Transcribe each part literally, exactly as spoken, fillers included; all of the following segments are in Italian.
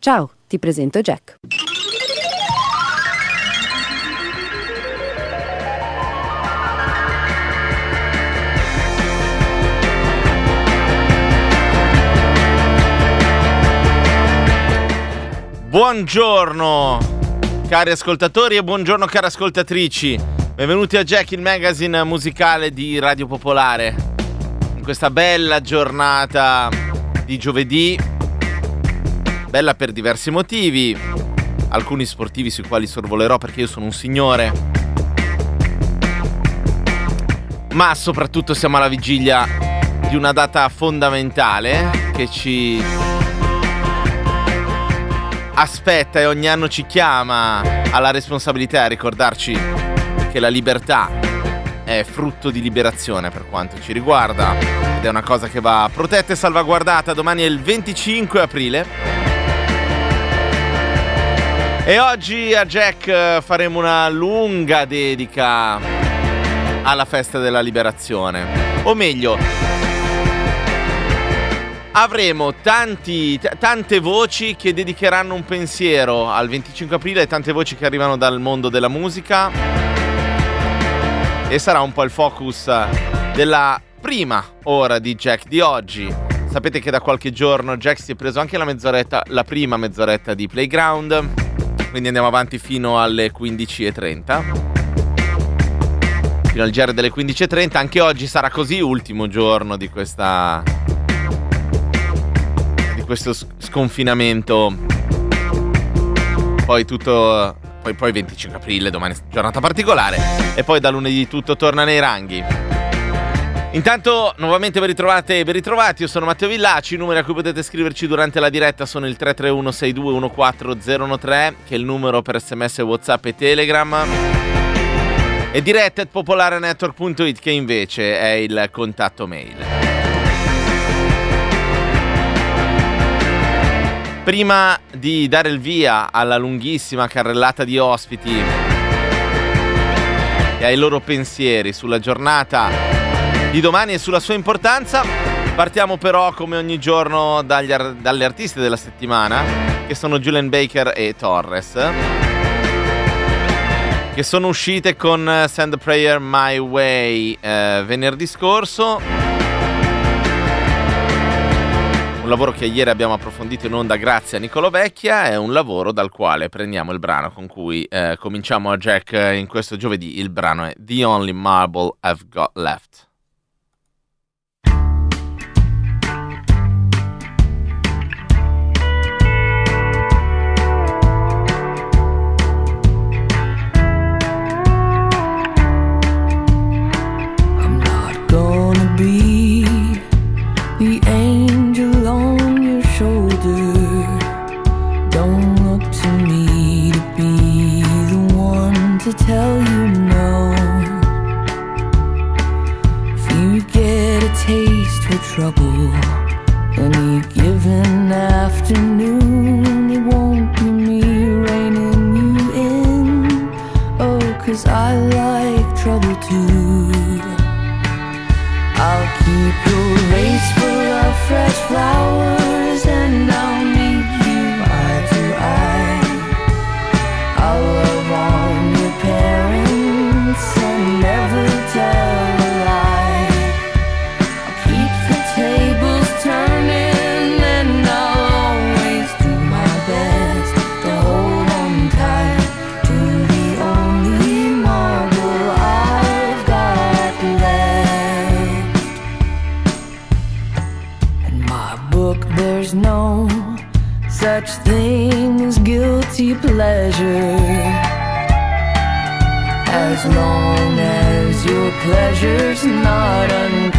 Ciao, ti presento Jack. Buongiorno cari ascoltatori e buongiorno cari ascoltatrici. Benvenuti a Jack, il magazine musicale di Radio Popolare. In questa bella giornata di giovedì, bella per diversi motivi, alcuni sportivi sui quali sorvolerò perché io sono un signore, ma soprattutto siamo alla vigilia di una data fondamentale che ci aspetta e ogni anno ci chiama alla responsabilità, a ricordarci che la libertà è frutto di liberazione per quanto ci riguarda ed è una cosa che va protetta e salvaguardata. Domani è il venticinque aprile e oggi a Jack faremo una lunga dedica alla festa della liberazione, o meglio avremo tanti, t- tante voci che dedicheranno un pensiero al venticinque aprile, tante voci che arrivano dal mondo della musica, e sarà un po' il focus della prima ora di Jack di oggi. Sapete che da qualche giorno Jack si è preso anche la mezz'oretta, la prima mezz'oretta di Playground, quindi andiamo avanti fino alle quindici e trenta, fino al G R delle quindici e trenta. Anche oggi sarà così, ultimo giorno di questa questo sconfinamento, poi tutto poi poi venticinque aprile, domani giornata particolare, e poi da lunedì tutto torna nei ranghi. Intanto nuovamente ben ritrovate e ben ritrovati, io sono Matteo Villaci. I numeri a cui potete scriverci durante la diretta sono il tre tre uno sei due uno quattro zero uno tre, che è il numero per sms, WhatsApp e Telegram, e diretta at popolarenetwork punto it, che invece è il contatto mail. Prima di dare il via alla lunghissima carrellata di ospiti e ai loro pensieri sulla giornata di domani e sulla sua importanza, partiamo però come ogni giorno dagli ar- dalle artiste della settimana, che sono Julien Baker e Torres, che sono uscite con Send a Prayer My Way eh, venerdì scorso. Un lavoro che ieri abbiamo approfondito in onda grazie a Nicolò Vecchia, è un lavoro dal quale prendiamo il brano con cui eh, cominciamo a Jack in questo giovedì. Il brano è The Only Marble I've Got Left. I'm not gonna be the angel on your shoulder. Don't look to me to be the one to tell you no. If you get a taste for trouble any given afternoon, it won't be me reining you in. Oh, 'cause I like trouble too. I'll keep your vase full of fresh flowers and I'll meet you eye to eye. I'll love on your parents and never tell a lie. I'll keep the tables turning and I'll always do my best to hold on tight to the only marble I've got left. In my book there's no such thing as guilty pleasure, as long as your pleasure's not unkind.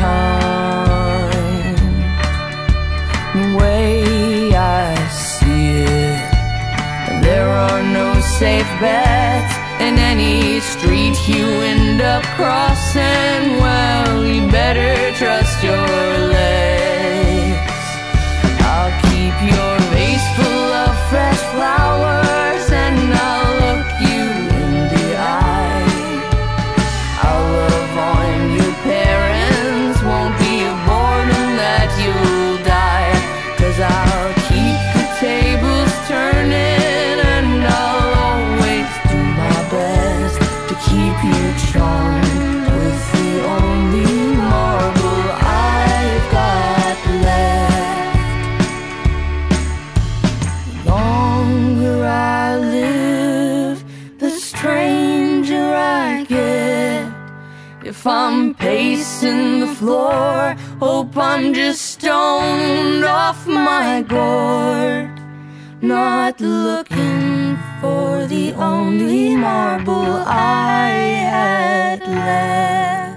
The way I see it, there are no safe bets in any street you end up crossing. Well, you better trust your legs. I'll keep your vase full of fresh flowers and I'll look you in the eye. I'll love on your parents, won't be a boredom that you'll die. 'Cause I'll keep the tables turning if I'm pacing the floor. Hope I'm just stoned off my gourd. Not looking for the only marble I had left.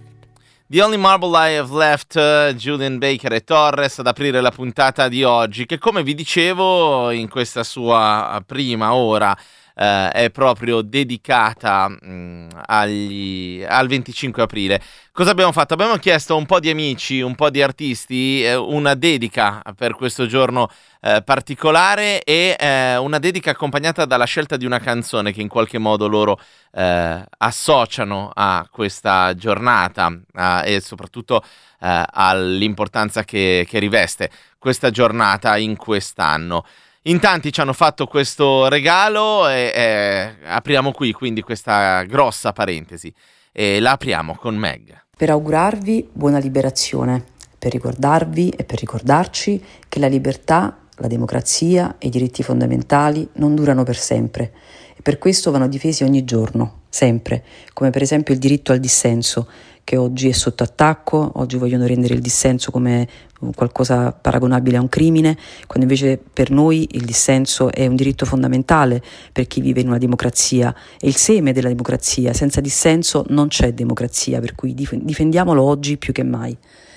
The Only Marble I Have Left, uh, Julian Baker e Torres ad aprire la puntata di oggi, che come vi dicevo in questa sua prima ora Uh, è proprio dedicata mh, agli, al venticinque aprile. Cosa abbiamo fatto? Abbiamo chiesto a un po' di amici, un po' di artisti eh, una dedica per questo giorno eh, particolare e eh, una dedica accompagnata dalla scelta di una canzone che in qualche modo loro eh, associano a questa giornata eh, e soprattutto eh, all'importanza che, che riveste questa giornata in quest'anno. In tanti ci hanno fatto questo regalo e, e apriamo qui quindi questa grossa parentesi e la apriamo con Meg. Per augurarvi buona liberazione, per ricordarvi e per ricordarci che la libertà, la democrazia e i diritti fondamentali non durano per sempre e per questo vanno difesi ogni giorno, sempre, come per esempio il diritto al dissenso, che oggi è sotto attacco. Oggi vogliono rendere il dissenso come qualcosa paragonabile a un crimine, quando invece per noi il dissenso è un diritto fondamentale per chi vive in una democrazia, è il seme della democrazia. Senza dissenso non c'è democrazia, per cui dif- difendiamolo oggi più che mai.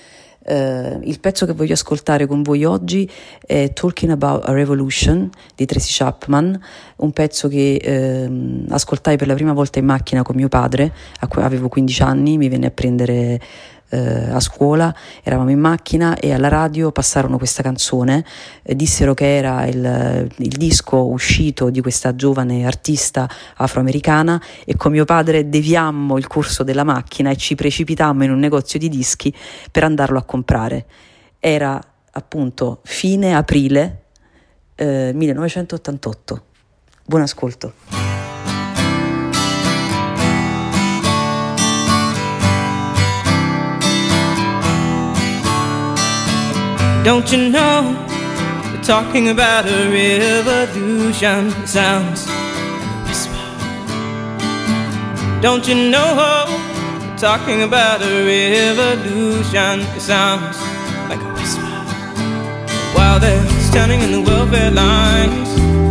Uh, il pezzo che voglio ascoltare con voi oggi è Talking About a Revolution di Tracy Chapman, un pezzo che uh, ascoltai per la prima volta in macchina con mio padre. Avevo quindici anni, mi venne a prendere uh, a scuola, eravamo in macchina e alla radio passarono questa canzone, eh, dissero che era il, il disco uscito di questa giovane artista afroamericana e con mio padre deviammo il corso della macchina e ci precipitammo in un negozio di dischi per andarlo a comprare. Era appunto fine aprile eh, millenovecentottantotto. Buon ascolto. Don't you know, we're talking about a revolution. It sounds like a whisper. Don't you know, we're talking about a revolution. It sounds like a whisper. While they're standing in the welfare lines,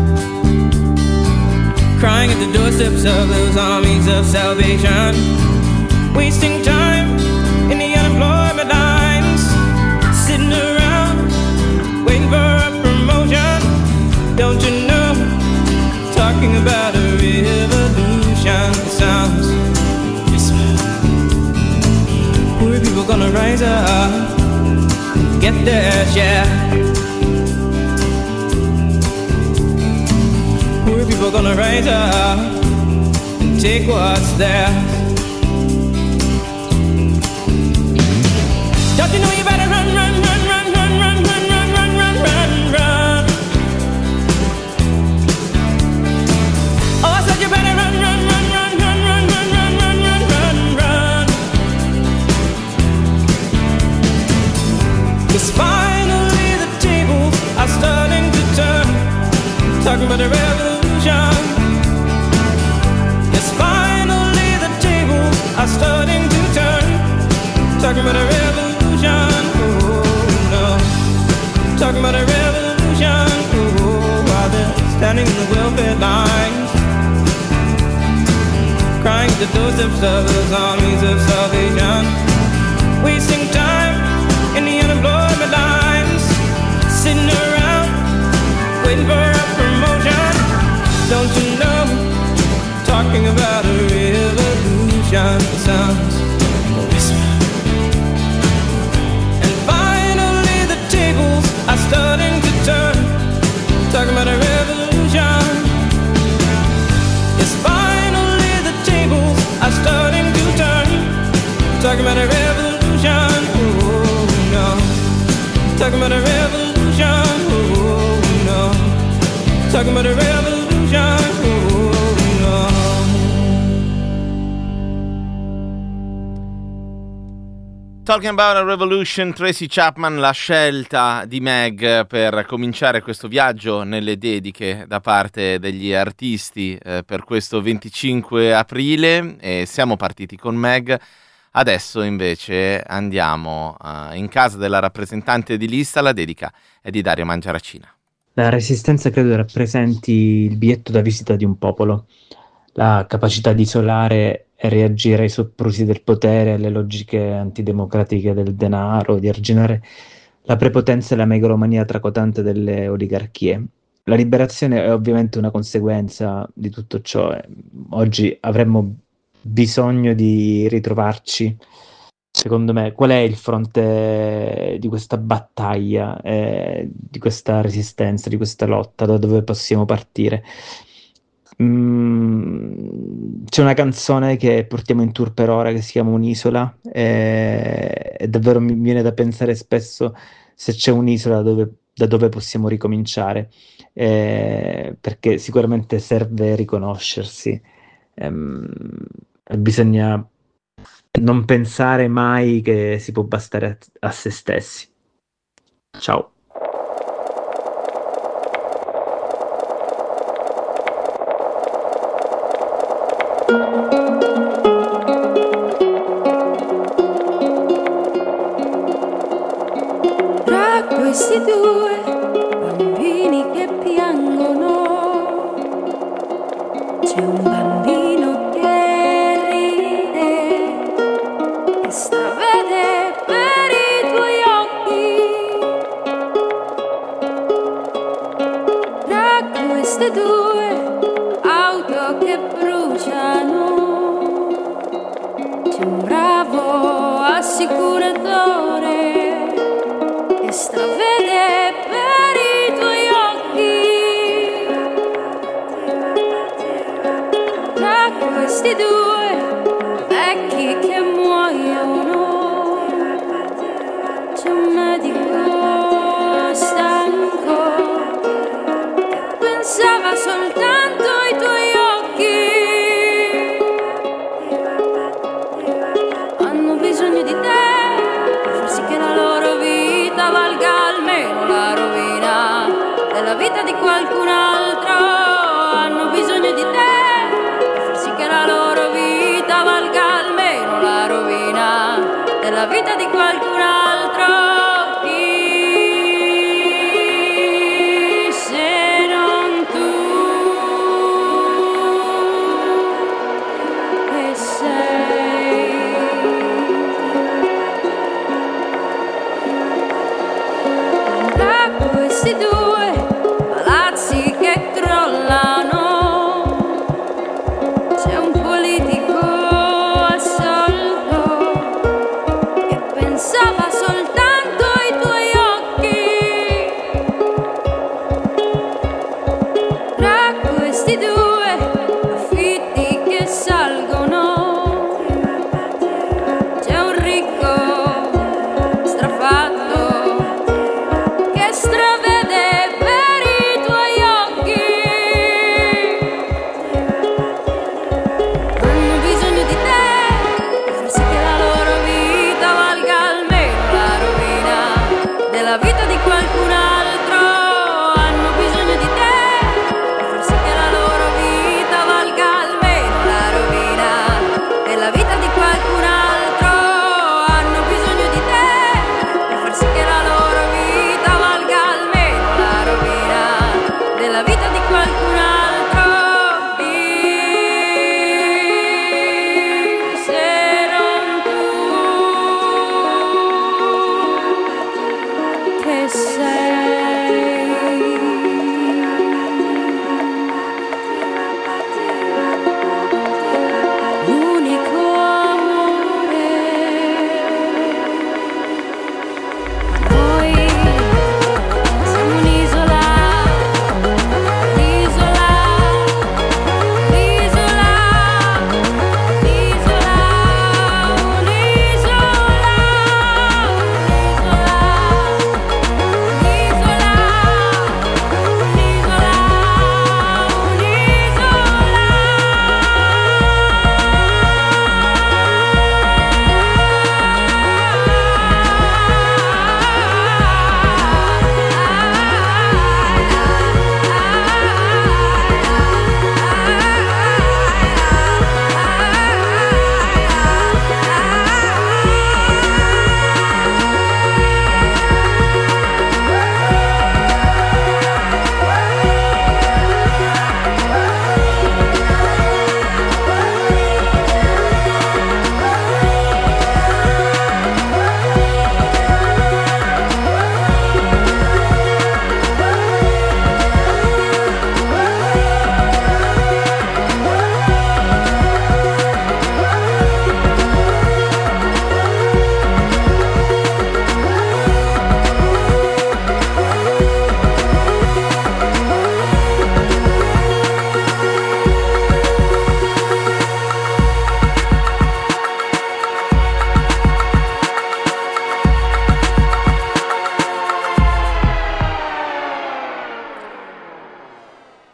crying at the doorsteps of those armies of salvation, wasting time in the unemployment lines, sitting around waiting for a promotion. Don't you know, talking about a revolution. It sounds whisper. Poor people gonna rise up and get their share. Poor people gonna rise up and take what's theirs. Don't you know you better run, run, run, run, run, run, run, run, run, run, run, run. Oh, I said you better run, run, run, run, run, run, run, run, run, run, run, run. 'Cause finally the tables are starting to turn, talking about a revolution. Yes, finally the tables are starting to turn, talking about a revolution. Oh no, talking about a revolution. Oh, while they're standing in the welfare lines, crying at the doorsteps of those armies of salvation, wasting time in the unemployment lines, sitting around waiting for a promotion. Don't you know, talking about a revolution. It sounds a whisper. And finally the tables are starting to turn, talking about a revolution. Yes, finally the tables are starting to turn, talking about a revolution. Oh no, talking about a revolution. Oh no, talking about a revolution. Oh no. Talking About a Revolution, Tracy Chapman, la scelta di Meg per cominciare questo viaggio nelle dediche da parte degli artisti eh, per questo venticinque aprile. E siamo partiti con Meg Adesso invece andiamo uh, in casa della rappresentante di lista, la dedica è di Dario Mangiaracina. La resistenza credo rappresenti il biglietto da visita di un popolo, la capacità di isolare e reagire ai soprusi del potere, alle logiche antidemocratiche del denaro, di arginare la prepotenza e la megalomania tracotante delle oligarchie. La liberazione è ovviamente una conseguenza di tutto ciò. Oggi avremmo bisogno di ritrovarci. Secondo me, qual è il fronte di questa battaglia, eh, di questa resistenza, di questa lotta, da dove possiamo partire? Mm, c'è una canzone che portiamo in tour per ora che si chiama Un'isola, e, e davvero mi viene da pensare spesso se c'è un'isola dove, da dove possiamo ricominciare, eh, perché sicuramente serve riconoscersi, ehm, e bisogna non pensare mai che si può bastare a, a se stessi. Ciao. Tra questi due bambini che piangono c'è un bambino che ride e sta a vedere per i tuoi occhi. Tra queste due auto che bruciano c'è un bravo assicuratore che sta a vedere per i tuoi occhi. Tra questi due vecchi che muoiono c'è un medico stanco che pensava soltanto ai tuoi occhi. Hanno bisogno di te per far sì che la loro vita valga almeno la rovina della vita di qualcun altro. Hanno bisogno di te per far sì che la loro vita valga almeno la rovina della vita di qualcun altro. Chi se non tu che sei? Tra questi due palazzi che crollano c'è un politico assolto che pensava soltanto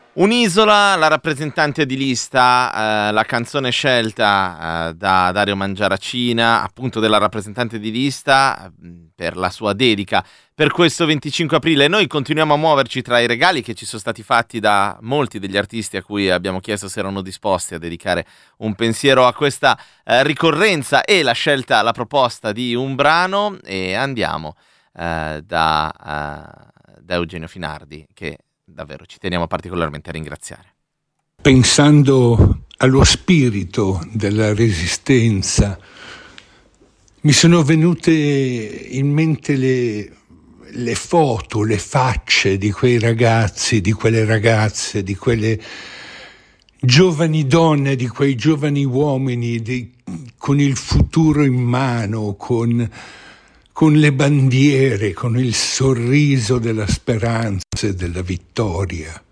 Un'isola, la rappresentante di lista, eh, la canzone scelta eh, da Dario Mangiaracina, appunto della rappresentante di lista, eh, per la sua dedica per questo venticinque aprile. Noi continuiamo a muoverci tra i regali che ci sono stati fatti da molti degli artisti a cui abbiamo chiesto se erano disposti a dedicare un pensiero a questa eh, ricorrenza, e la scelta, la proposta di un brano, e andiamo eh, da, uh, da Eugenio Finardi, che davvero ci teniamo particolarmente a ringraziare. Pensando allo spirito della resistenza, mi sono venute in mente le, le foto, le facce di quei ragazzi, di quelle ragazze, di quelle giovani donne, di quei giovani uomini di, con il futuro in mano, con con le bandiere, con il sorriso della speranza e della vittoria.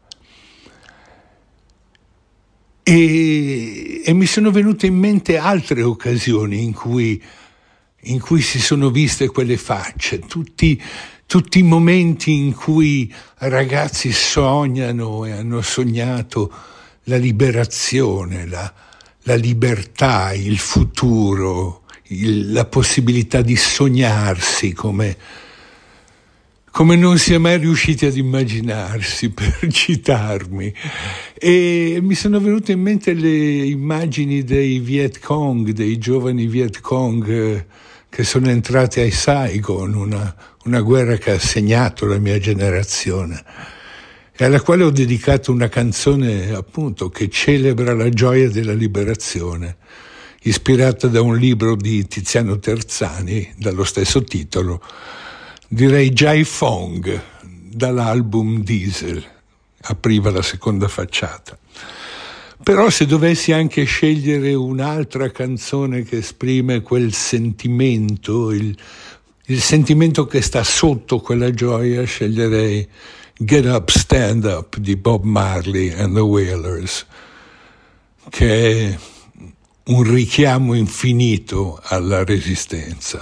E, e mi sono venute in mente altre occasioni in cui, in cui si sono viste quelle facce, tutti, tutti i momenti in cui ragazzi sognano e hanno sognato la liberazione, la, la libertà, il futuro, Il, la possibilità di sognarsi come, come non si è mai riusciti ad immaginarsi, per citarmi. E mi sono venute in mente le immagini dei Viet Cong, dei giovani Viet Cong eh, che sono entrati ai Saigon, una, una guerra che ha segnato la mia generazione, e alla quale ho dedicato una canzone, appunto, che celebra la gioia della liberazione, ispirata da un libro di Tiziano Terzani dallo stesso titolo, direi Jai Fong, dall'album Diesel, apriva la seconda facciata. Però se dovessi anche scegliere un'altra canzone che esprime quel sentimento, il, il sentimento che sta sotto quella gioia, sceglierei Get Up, Stand Up di Bob Marley and the Wailers, che è un richiamo infinito alla resistenza.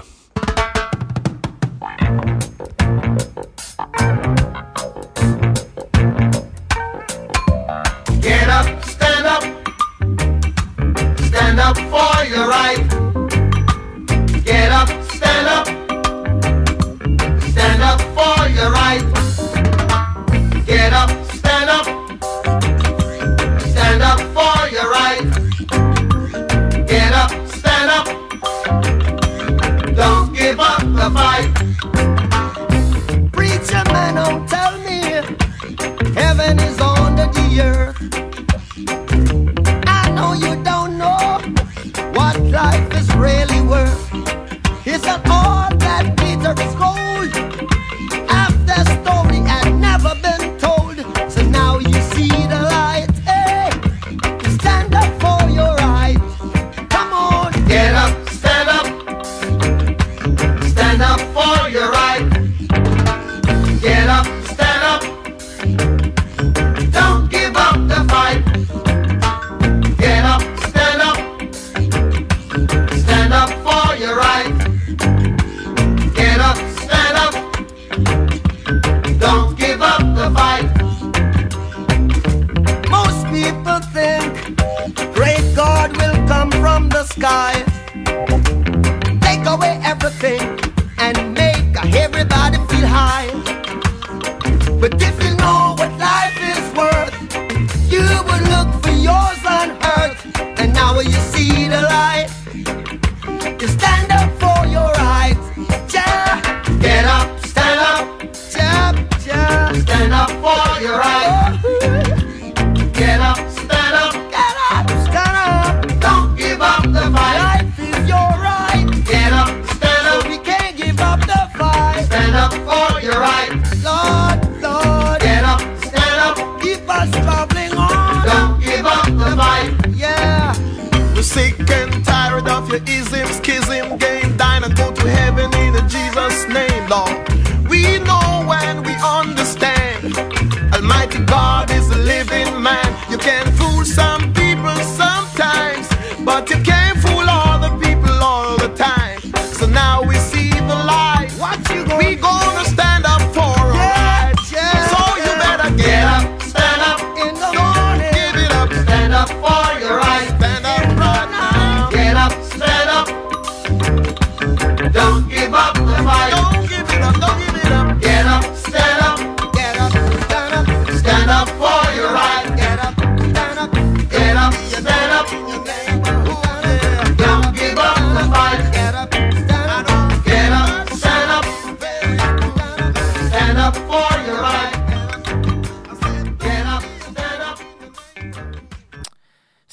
Get up, stand up, stand up for your right. Get up, stand up, stand up for your right. Get up, stand up, stand up for your right. Get up, stand up, don't give up the fight. Preacher man, don't tell me heaven is under the earth. I know you don't know what life is really worth. Isn't all that glitter is gold? Half the story had never been told, so now you see the light. Hey, stand up for your right. Come on, get up, stand up, stand up for your right. Get up, stand up, don't give up the fight. Get up, stand up, stand up for your right. Get up, stand up, don't give up the fight. most people think great God will come from the sky, take away everything and make everybody feel high. But if you know what life is worth, you would look for yours on earth. And now you see the light, you stand up for your rights. Yeah, Get up, stand up, yeah, yeah. stand up for your right. Get up, stand up, Get up, stand up. don't give up the fight. Life is your right, Get up, stand so up, we can't give up the fight. stand up for your right. Lord, Lord, Get up, stand up, keep us traveling on. don't give up the fight. Yeah, We're sick and tired of your ism, schism, game, dine and go to heaven in Jesus' name, Lord. We know and we understand Almighty God is a living man. You can fool some people sometimes, but you can't fool all the people all the time. So now we see the light. what you gonna We gonna stand up for our Yeah, rights. yeah, So you better get Get up. up, stand up, in the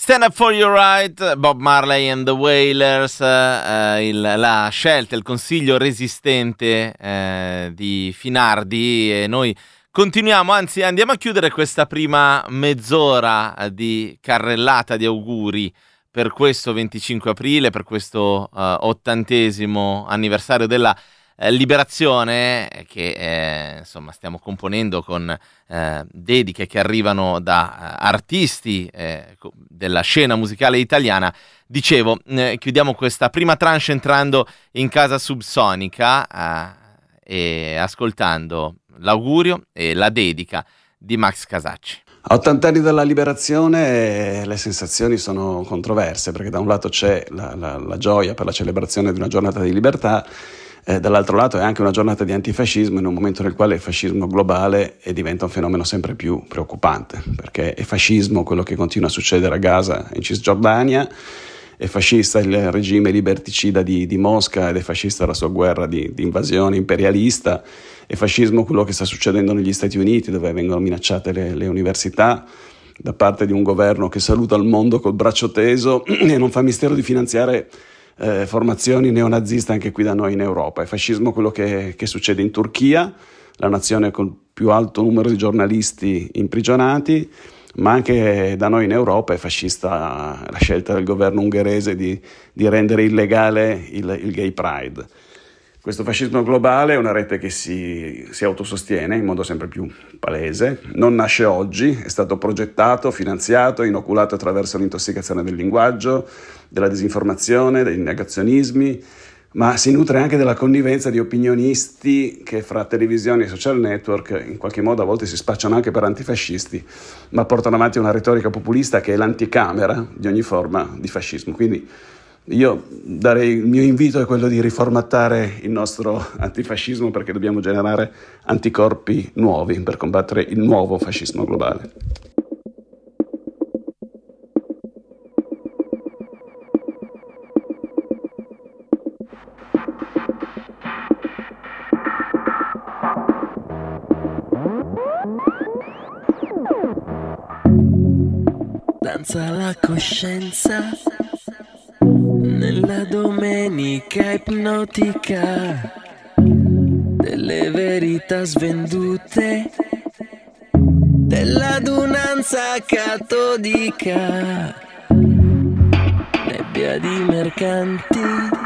Stand Up For Your Right, Bob Marley and the Wailers, eh, il, la scelta, il consiglio resistente eh, di Finardi, e noi continuiamo, anzi andiamo a chiudere questa prima mezz'ora di carrellata di auguri per questo venticinque aprile, per questo eh, ottantesimo anniversario della eh, liberazione, che eh, insomma stiamo componendo con eh, dediche che arrivano da eh, artisti eh, della scena musicale italiana. Dicevo, eh, chiudiamo questa prima tranche entrando in casa subsonica eh, e ascoltando l'augurio e la dedica di Max Casacci. A ottanta anni dalla liberazione le sensazioni sono controverse, perché da un lato c'è la, la, la gioia per la celebrazione di una giornata di libertà, eh, dall'altro lato è anche una giornata di antifascismo, in un momento nel quale il fascismo globale è, diventa un fenomeno sempre più preoccupante, perché è fascismo quello che continua a succedere a Gaza e in Cisgiordania, è fascista il regime liberticida di, di Mosca ed è fascista la sua guerra di, di invasione imperialista, è fascismo quello che sta succedendo negli Stati Uniti, dove vengono minacciate le, le università da parte di un governo che saluta il mondo col braccio teso e non fa mistero di finanziare eh, formazioni neonaziste anche qui da noi in Europa. È fascismo quello che, che succede in Turchia, la nazione col più alto numero di giornalisti imprigionati, ma anche da noi in Europa è fascista la scelta del governo ungherese di, di rendere illegale il, il Gay Pride. Questo fascismo globale è una rete che si, si autosostiene in modo sempre più palese, non nasce oggi, è stato progettato, finanziato, inoculato attraverso l'intossicazione del linguaggio, della disinformazione, dei negazionismi, ma si nutre anche della connivenza di opinionisti che fra televisioni e social network in qualche modo a volte si spacciano anche per antifascisti, ma portano avanti una retorica populista che è l'anticamera di ogni forma di fascismo. Quindi io darei, il mio invito è quello di riformattare il nostro antifascismo, perché dobbiamo generare anticorpi nuovi per combattere il nuovo fascismo globale. Danza la coscienza nella domenica ipnotica delle verità svendute, dell'adunanza catodica, nebbia di mercanti,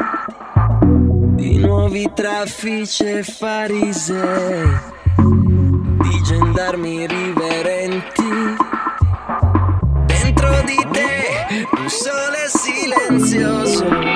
di nuovi traffici e farisei, di gendarmi riverenti. Dentro di te un sole silenzioso.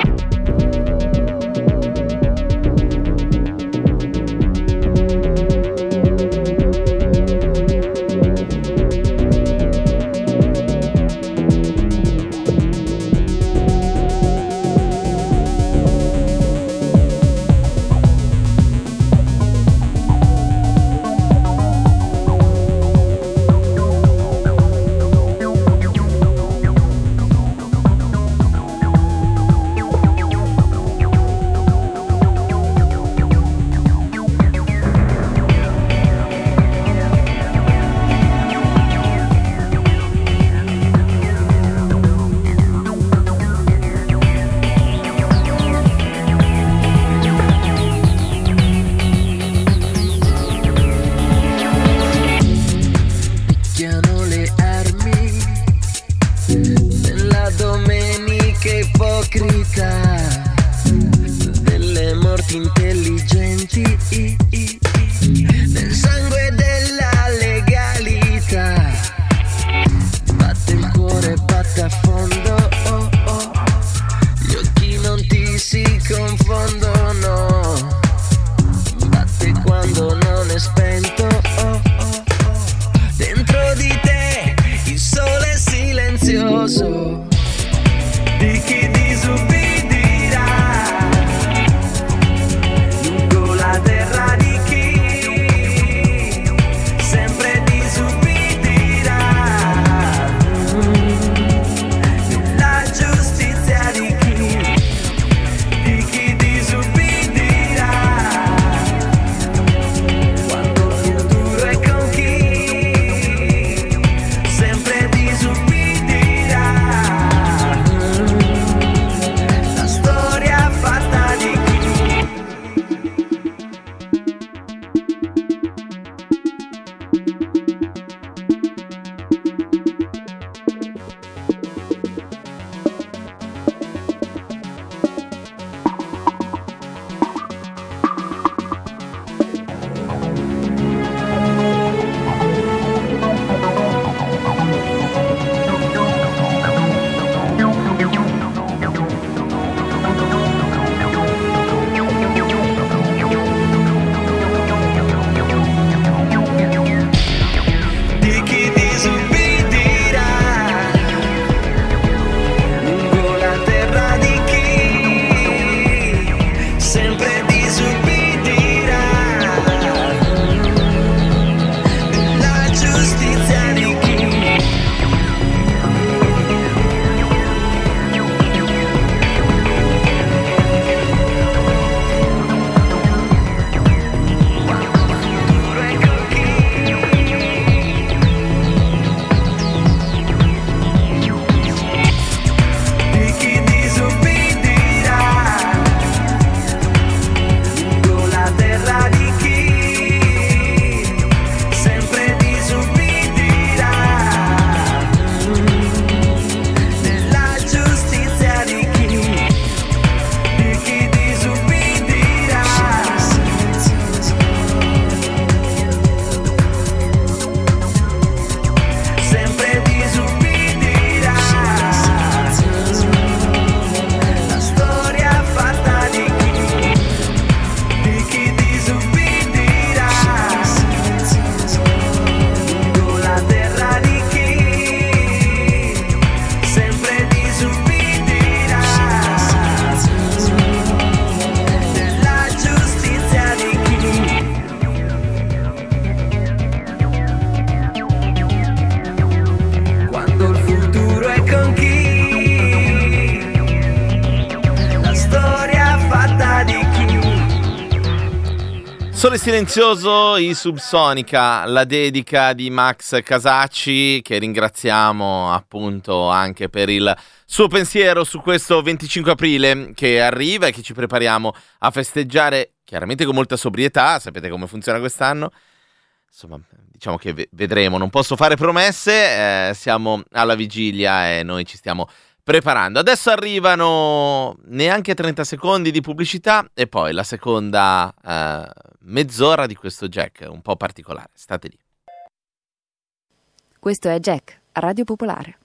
Sole Silenzioso, i Subsonica, la dedica di Max Casacci, che ringraziamo appunto anche per il suo pensiero su questo venticinque aprile che arriva e che ci prepariamo a festeggiare chiaramente con molta sobrietà. Sapete come funziona quest'anno? Insomma, diciamo che v- vedremo, non posso fare promesse, eh, siamo alla vigilia e noi ci stiamo preparando. Adesso arrivano neanche trenta secondi di pubblicità e poi la seconda eh, mezz'ora di questo Jack un po' particolare. State lì. Questo è Jack, a Radio Popolare.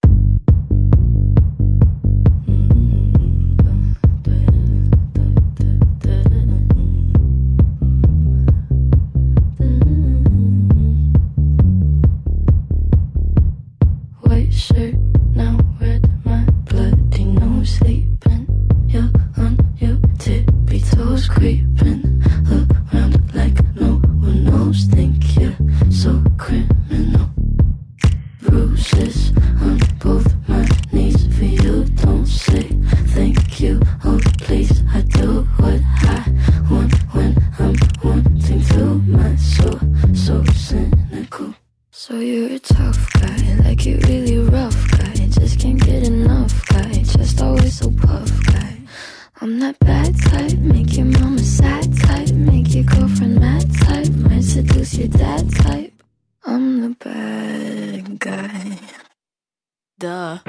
White shirt, now red, my bloody nose sleeping. You're on your tippy toes, creeping around like no one knows. Think you're so criminal. Bruises on both my knees for you. Don't say thank you, oh please. I do what I want when I'm wanting to. My soul so cynical. So you're a tough guy, like you really rough guy. Just can't get enough guy, just always so puff guy. I'm that bad type, make your mama sad type, make your girlfriend mad type, might seduce your dad type. I'm the bad guy. Duh.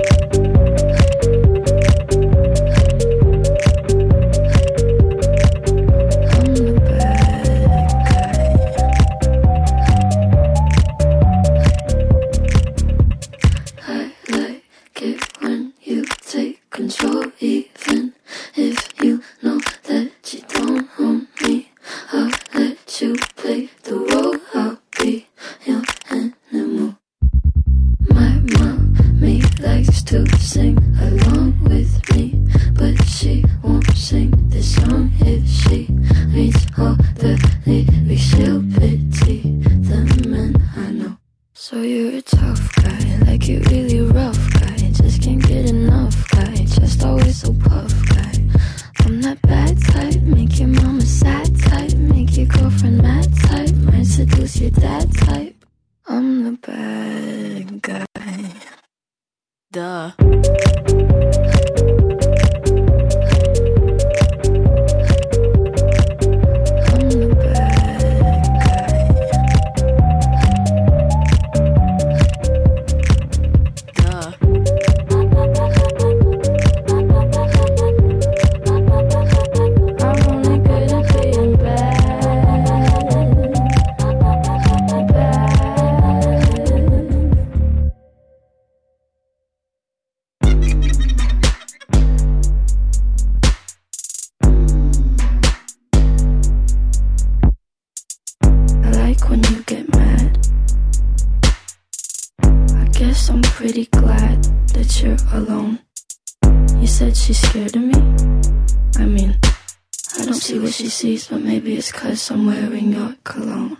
Control, even if you know that you don't own me. I'll let you play the role, I'll be your animal. My mommy likes to sing along with me, but she won't sing this song if she reads all the lyrics. She'll pity the men I know. So you're a tough guy, like you really rough guy. Just can't get enough guy, just always so puff guy. I'm that bad type, make your mama sad type, make your girlfriend mad type, might seduce your dad type. I'm the bad guy. Duh. Pretty glad that you're alone. You said she's scared of me. I mean, I don't see what she sees, but maybe it's 'cause I'm wearing your cologne.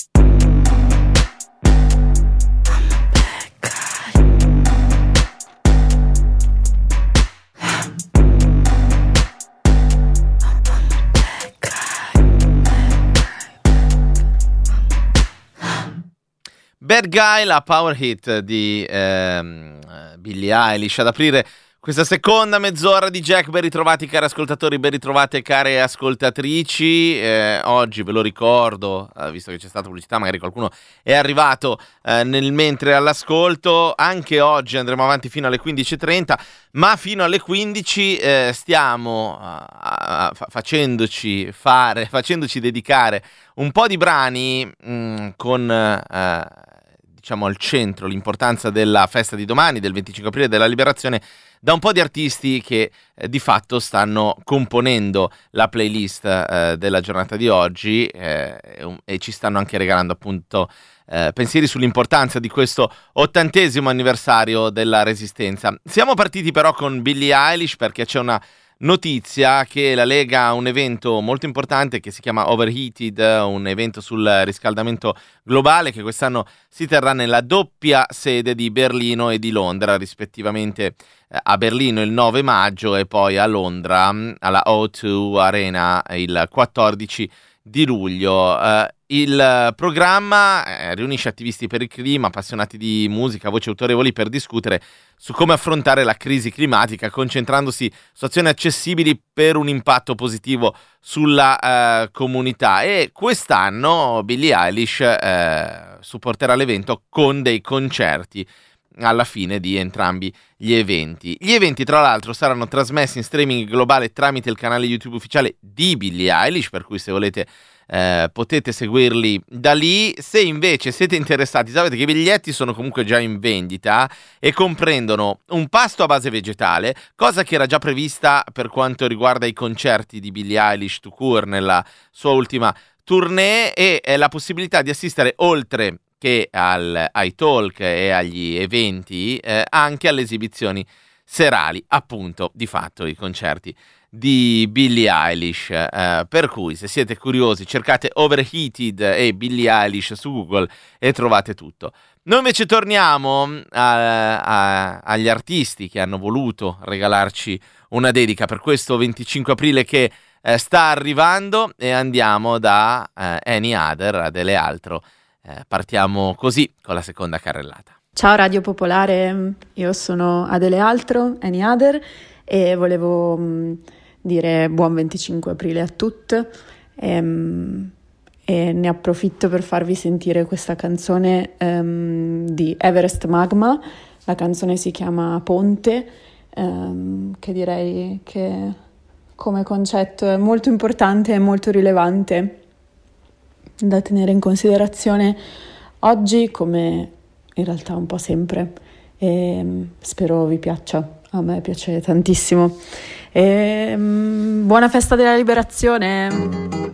Bad Guy, la power hit di ehm, Billie Eilish, ad aprire questa seconda mezz'ora di Jack. Ben ritrovati cari ascoltatori, ben ritrovate care ascoltatrici. Eh, oggi ve lo ricordo, eh, visto che c'è stata pubblicità, magari qualcuno è arrivato eh, nel mentre all'ascolto. Anche oggi andremo avanti fino alle quindici e trenta, ma fino alle quindici eh, stiamo a, a, a, facendoci fare, facendoci dedicare un po' di brani mh, con eh, diciamo al centro l'importanza della festa di domani, del venticinque aprile, della liberazione, da un po' di artisti che eh, di fatto stanno componendo la playlist eh, della giornata di oggi eh, e ci stanno anche regalando appunto eh, pensieri sull'importanza di questo ottantesimo anniversario della Resistenza. Siamo partiti però con Billie Eilish perché c'è una notizia che la lega a un evento molto importante che si chiama Overheated, un evento sul riscaldamento globale che quest'anno si terrà nella doppia sede di Berlino e di Londra, rispettivamente a Berlino il nove maggio e poi a Londra alla O due Arena il quattordici di luglio. Uh, il programma eh, riunisce attivisti per il clima, appassionati di musica, voci autorevoli per discutere su come affrontare la crisi climatica, concentrandosi su azioni accessibili per un impatto positivo sulla uh, comunità. E quest'anno Billie Eilish uh, supporterà l'evento con dei concerti alla fine di entrambi gli eventi. Gli eventi, tra l'altro, saranno trasmessi in streaming globale tramite il canale YouTube ufficiale di Billie Eilish, per cui se volete eh, potete seguirli da lì. Se invece siete interessati, sapete che i biglietti sono comunque già in vendita e comprendono un pasto a base vegetale, cosa che era già prevista per quanto riguarda i concerti di Billie Eilish tout court nella sua ultima tournée, e eh, la possibilità di assistere, oltre che al, ai talk e agli eventi, eh, anche alle esibizioni serali, appunto, di fatto i concerti di Billie Eilish. Eh, per cui, se siete curiosi, cercate Overheated e Billie Eilish su Google e trovate tutto. Noi invece torniamo a, a, agli artisti che hanno voluto regalarci una dedica per questo venticinque aprile che eh, sta arrivando, e andiamo da eh, Any Other, Adele Altro. Eh, partiamo così con la seconda carrellata. Ciao Radio Popolare, io sono Adele Altro, Any Other, e volevo mh, dire buon venticinque aprile a tutti, e, mh, e ne approfitto per farvi sentire questa canzone um, di Everest Magma. La canzone si chiama Ponte, um, che direi che come concetto è molto importante e molto rilevante da tenere in considerazione oggi, come in realtà un po' sempre, e spero vi piaccia. A me piace tantissimo. E, um, buona festa della liberazione.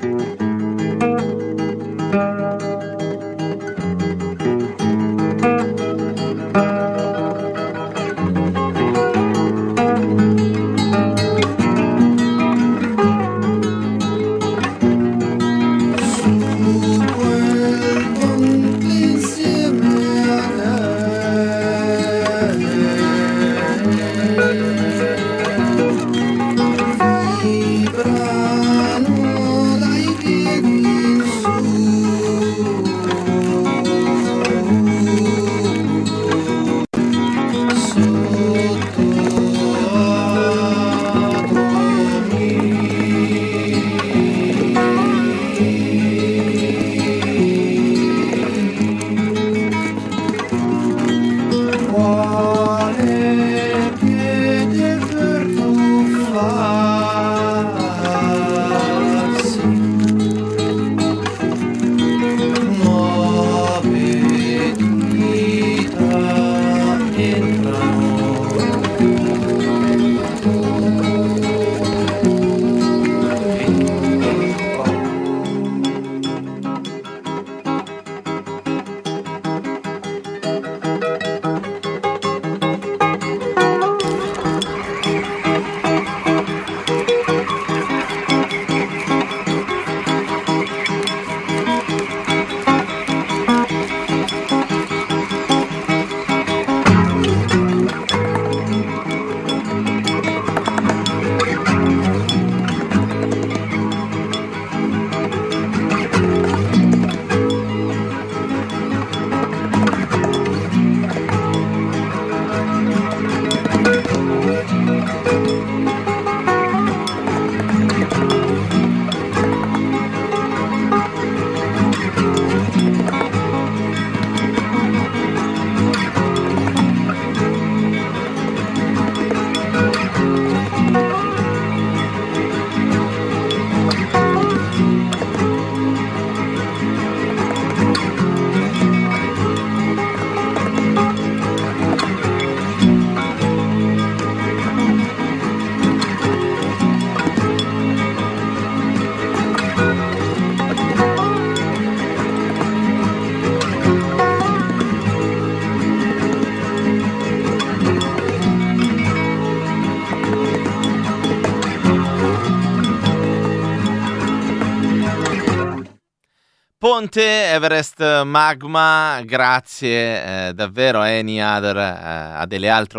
Ponte, Everest Magma, grazie eh, davvero a Any Other, eh, Adele Altro,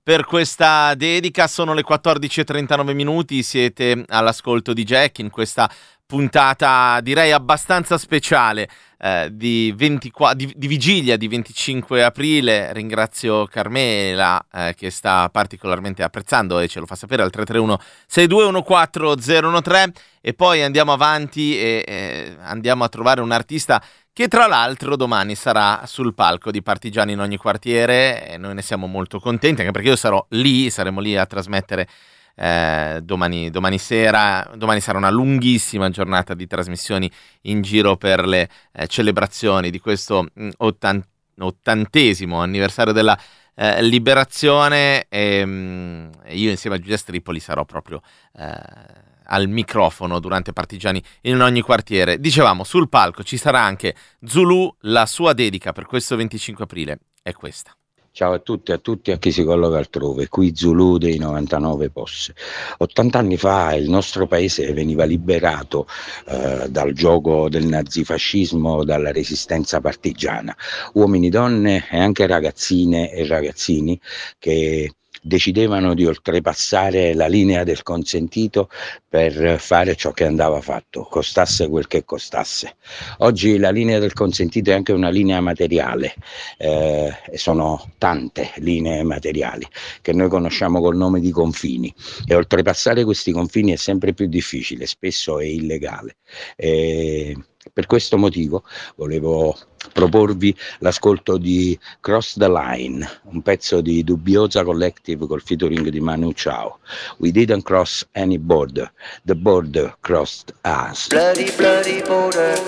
per questa dedica. Sono le quattordici e trentanove minuti, siete all'ascolto di Jack in questa puntata direi abbastanza speciale eh, di, ventiquattro, di, di vigilia di venticinque aprile. Ringrazio Carmela eh, che sta particolarmente apprezzando e ce lo fa sapere al tre tre uno sei due uno quattro zero uno tre, e poi andiamo avanti e eh, andiamo a trovare un artista che tra l'altro domani sarà sul palco di Partigiani in ogni quartiere, e noi ne siamo molto contenti, anche perché io sarò lì, saremo lì a trasmettere eh, domani, domani sera. Domani sarà una lunghissima giornata di trasmissioni in giro per le eh, celebrazioni di questo mh, ottant- ottantesimo anniversario della eh, liberazione, e mh, io insieme a Giulia Stripoli sarò proprio eh, al microfono durante Partigiani in ogni quartiere. Dicevamo, sul palco ci sarà anche Zulu. La sua dedica per questo venticinque aprile è questa. Ciao a tutti e a tutti a chi si colloca altrove, qui Zulu dei novantanove Posse. ottanta anni fa il nostro paese veniva liberato eh, dal gioco del nazifascismo, dalla resistenza partigiana. Uomini, donne e anche ragazzine e ragazzini che decidevano di oltrepassare la linea del consentito per fare ciò che andava fatto, costasse quel che costasse. Oggi la linea del consentito è anche una linea materiale, eh, e sono tante linee materiali che noi conosciamo col nome di confini, e oltrepassare questi confini è sempre più difficile, spesso è illegale. E per questo motivo volevo proporvi l'ascolto di Cross the Line, un pezzo di Dubbiosa Collective col featuring di Manu Chao. We didn't cross any border, the border crossed us. Bloody, bloody border.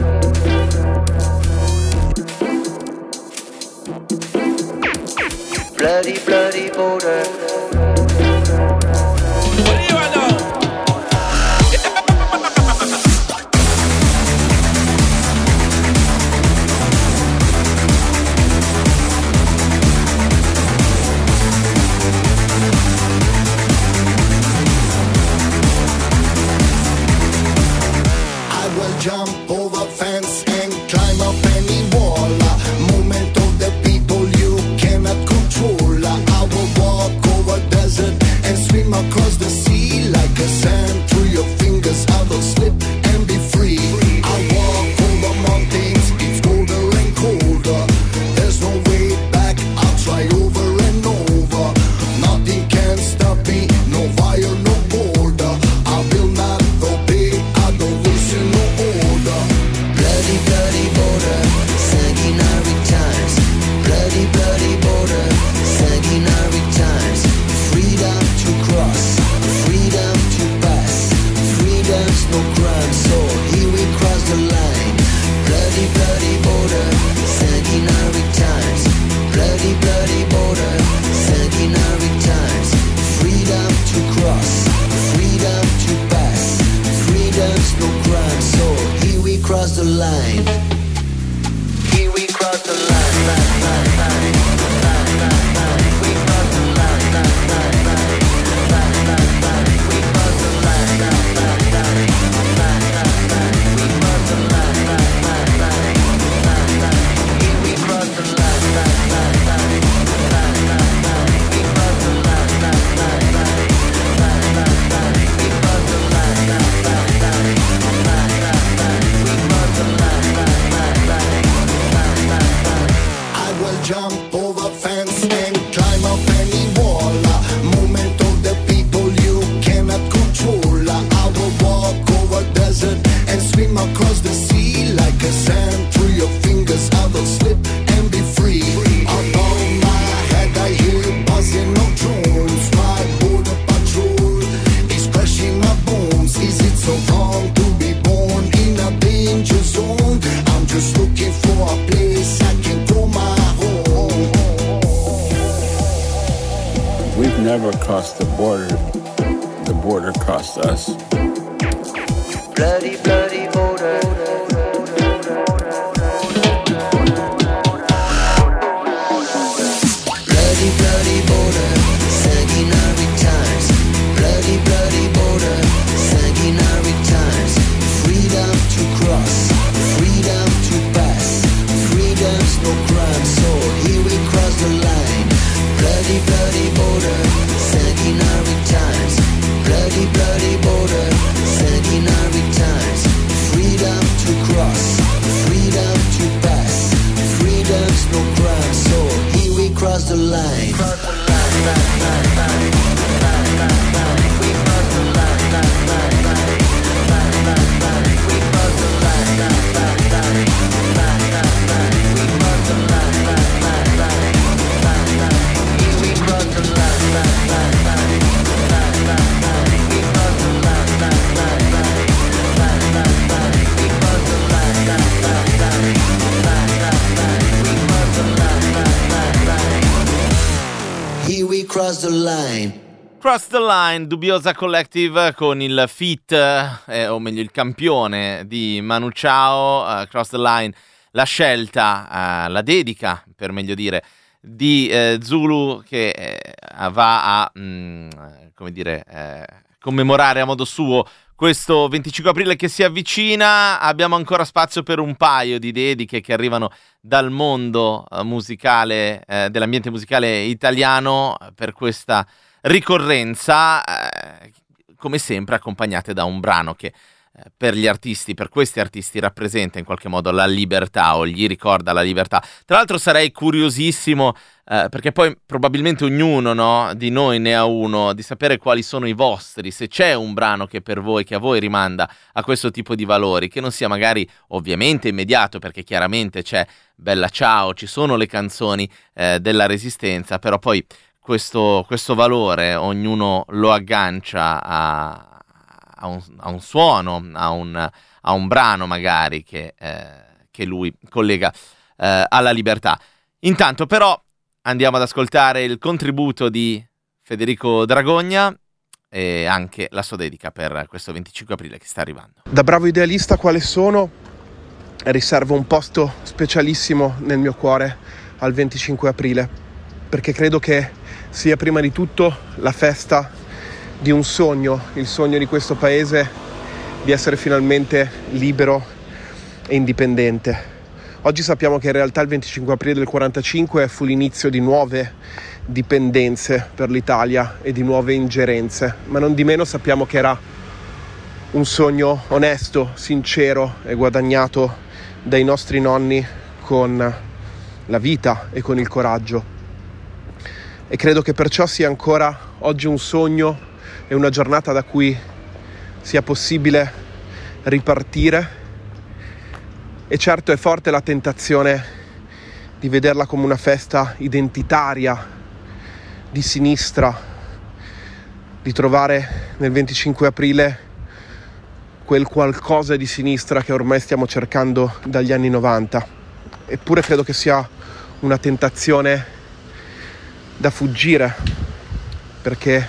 Bloody, bloody border. Jump over fence and climb up any wall. Movement of the people you cannot control. I will walk over desert and swim across the sea like a sand through your fingers. I will slip and be free. I walk over mountains, it's colder and colder. There's no way back, I'll try over and over. Nothing can stop me, no fire, no border. I will not obey, I don't listen no order. Bloody, bloody border, sanguinary times. Bloody, bloody border, sanguinary times. Freedom to cross, freedom to pass. Freedom's no crime, so here we cross the line. Bloody, bloody border, sanguinary times. Bloody, bloody border, sanguinary times. Freedom to cross, freedom to pass. Freedom's no crime, so here we cross the line. Here we cross the line. line, line, line, line, line, line. We cross the line. line, line, line, line, line, line. We cross the line. line, line, line, line, line, line. We cross the line. line, line, line, line, line. Here we cross the line. line, line, line, line, line, line. We cross the line. line, line, line, line, line, line. We cross the line. line, line, line, line, line, line. We cross the line. line, line, line, line, line, line. I will jump over fence and climb up any wall. Movement of the people you cannot control. I will walk over desert and swim across the sea like a sand through your fingers. I will slip and be free. Above my head I hear buzzing of drones. My border patrol is crushing my bones. Is it so wrong to be born in a danger zone? I'm just looking for a place I can call my home. We've never crossed the border. The border crossed us. Bloody, bloody border. Bloody, bloody border, sanguinary times. Bloody, bloody border, sanguinary times. Freedom to cross, freedom to pass. Freedom's no crime, so here we cross the line. Bloody, bloody border. the line. Here we cross the line. Cross the Line, Dubbiosa Collective con il feat, eh, o meglio il campione di Manu Chao, uh, Cross the Line, la scelta, uh, la dedica, per meglio dire, di eh, Zulu che eh, va a, mh, come dire, eh, commemorare a modo suo questo venticinque aprile che si avvicina. Abbiamo ancora spazio per un paio di dediche che arrivano dal mondo uh, musicale, eh, dell'ambiente musicale italiano, per questa ricorrenza, eh, come sempre accompagnate da un brano che eh, per gli artisti, per questi artisti rappresenta in qualche modo la libertà o gli ricorda la libertà. Tra l'altro sarei curiosissimo, eh, perché poi probabilmente ognuno, no, di noi ne ha uno, di sapere quali sono i vostri, se c'è un brano che per voi, che a voi rimanda a questo tipo di valori, che non sia magari ovviamente immediato, perché chiaramente c'è Bella Ciao, ci sono le canzoni eh, della Resistenza, però poi Questo, questo valore ognuno lo aggancia a, a, un, a un suono, a un, a un brano magari che, eh, che lui collega eh, alla libertà. Intanto però andiamo ad ascoltare il contributo di Federico Dragogna e anche la sua dedica per questo venticinque aprile che sta arrivando. Da bravo idealista quale sono, riservo un posto specialissimo nel mio cuore al venticinque aprile, perché credo che sia prima di tutto la festa di un sogno, il sogno di questo paese di essere finalmente libero e indipendente. Oggi sappiamo che in realtà il venticinque aprile del quarantacinque fu l'inizio di nuove dipendenze per l'Italia e di nuove ingerenze, ma non di meno sappiamo che era un sogno onesto, sincero e guadagnato dai nostri nonni con la vita e con il coraggio. E credo che perciò sia ancora oggi un sogno e una giornata da cui sia possibile ripartire. E certo è forte la tentazione di vederla come una festa identitaria di sinistra, di trovare nel venticinque aprile quel qualcosa di sinistra che ormai stiamo cercando dagli anni novanta. Eppure credo che sia una tentazione da fuggire, perché,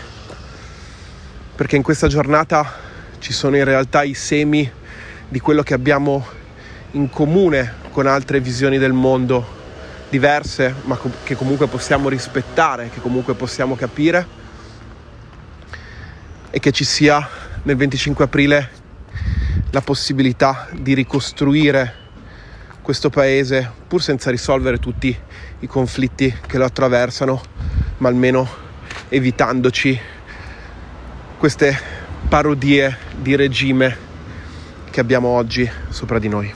perché in questa giornata ci sono in realtà i semi di quello che abbiamo in comune con altre visioni del mondo diverse, ma co- che comunque possiamo rispettare, che comunque possiamo capire, e che ci sia nel venticinque aprile la possibilità di ricostruire questo paese, pur senza risolvere tutti i conflitti che lo attraversano, ma almeno evitandoci queste parodie di regime che abbiamo oggi sopra di noi.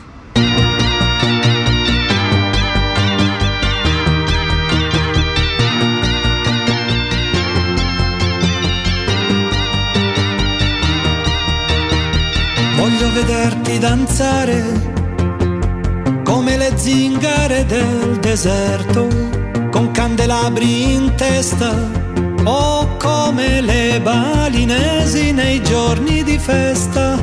Voglio vederti danzare come le zingare del deserto, con candelabri in testa, o come le balinesi nei giorni di festa.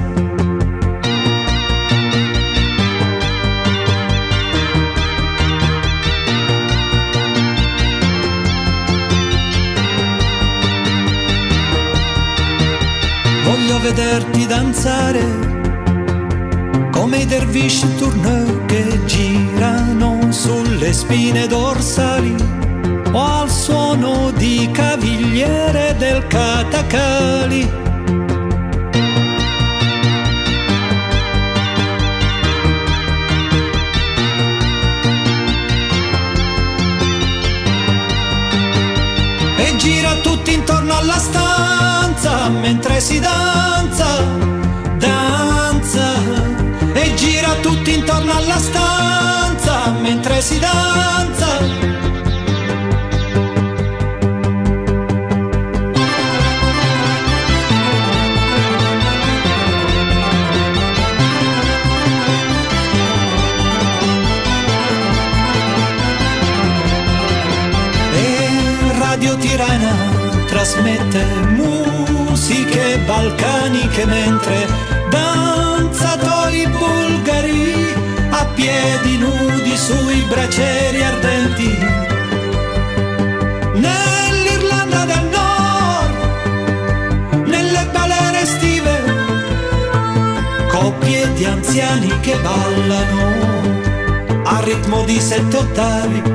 Voglio vederti danzare come i dervish tourneur che girano sulle spine dorsali, o al suono di cavigliere del Katakali. E gira tutti intorno alla stanza mentre si danza, danza. E gira tutti intorno alla stanza mentre si danza. Radio Tirana trasmette musiche balcaniche mentre danzatori bulgari a piedi nudi sui bracieri ardenti. Nell'Irlanda del Nord, nelle balere estive, coppie di anziani che ballano a ritmo di sette ottavi.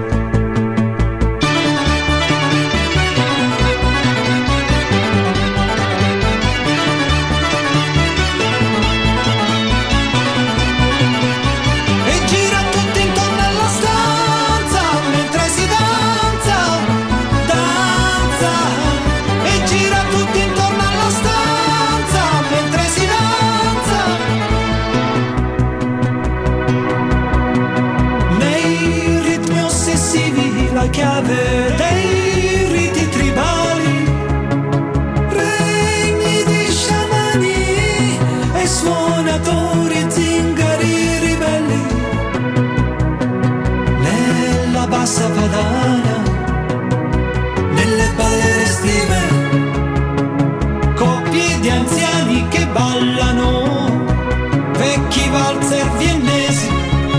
Chiave dei riti tribali, regni di sciamani e suonatori zingari ribelli. Nella bassa padana, nelle balere estive, coppie di anziani che ballano, vecchi valzer viennesi.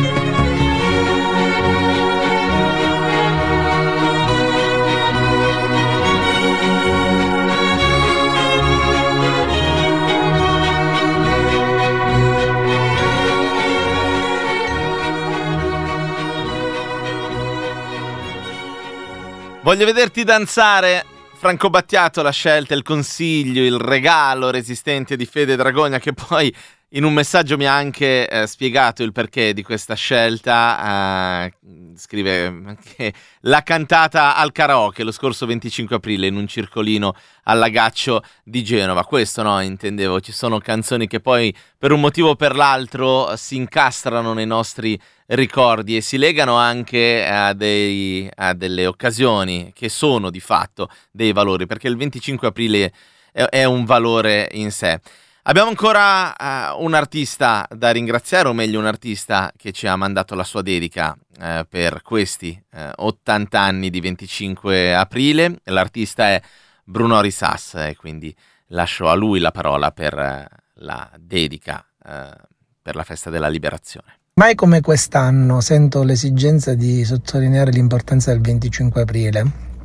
Voglio vederti danzare. Franco Battiato, la scelta, il consiglio, il regalo resistente di Fede Dragogna, che poi in un messaggio mi ha anche eh, spiegato il perché di questa scelta. Eh, scrive che l'ha cantata al karaoke lo scorso venticinque aprile in un circolino al Lagaccio di Genova. Questo, no, intendevo. Ci sono canzoni che poi per un motivo o per l'altro si incastrano nei nostri ricordi e si legano anche a, dei, a delle occasioni che sono di fatto dei valori, perché il venticinque aprile è, è un valore in sé. Abbiamo ancora uh, un artista da ringraziare, o meglio un artista che ci ha mandato la sua dedica uh, per questi uh, ottanta anni di venticinque aprile. L'artista è Bruno Risas e quindi lascio a lui la parola per uh, la dedica uh, per la festa della liberazione. Mai come quest'anno sento l'esigenza di sottolineare l'importanza del venticinque aprile,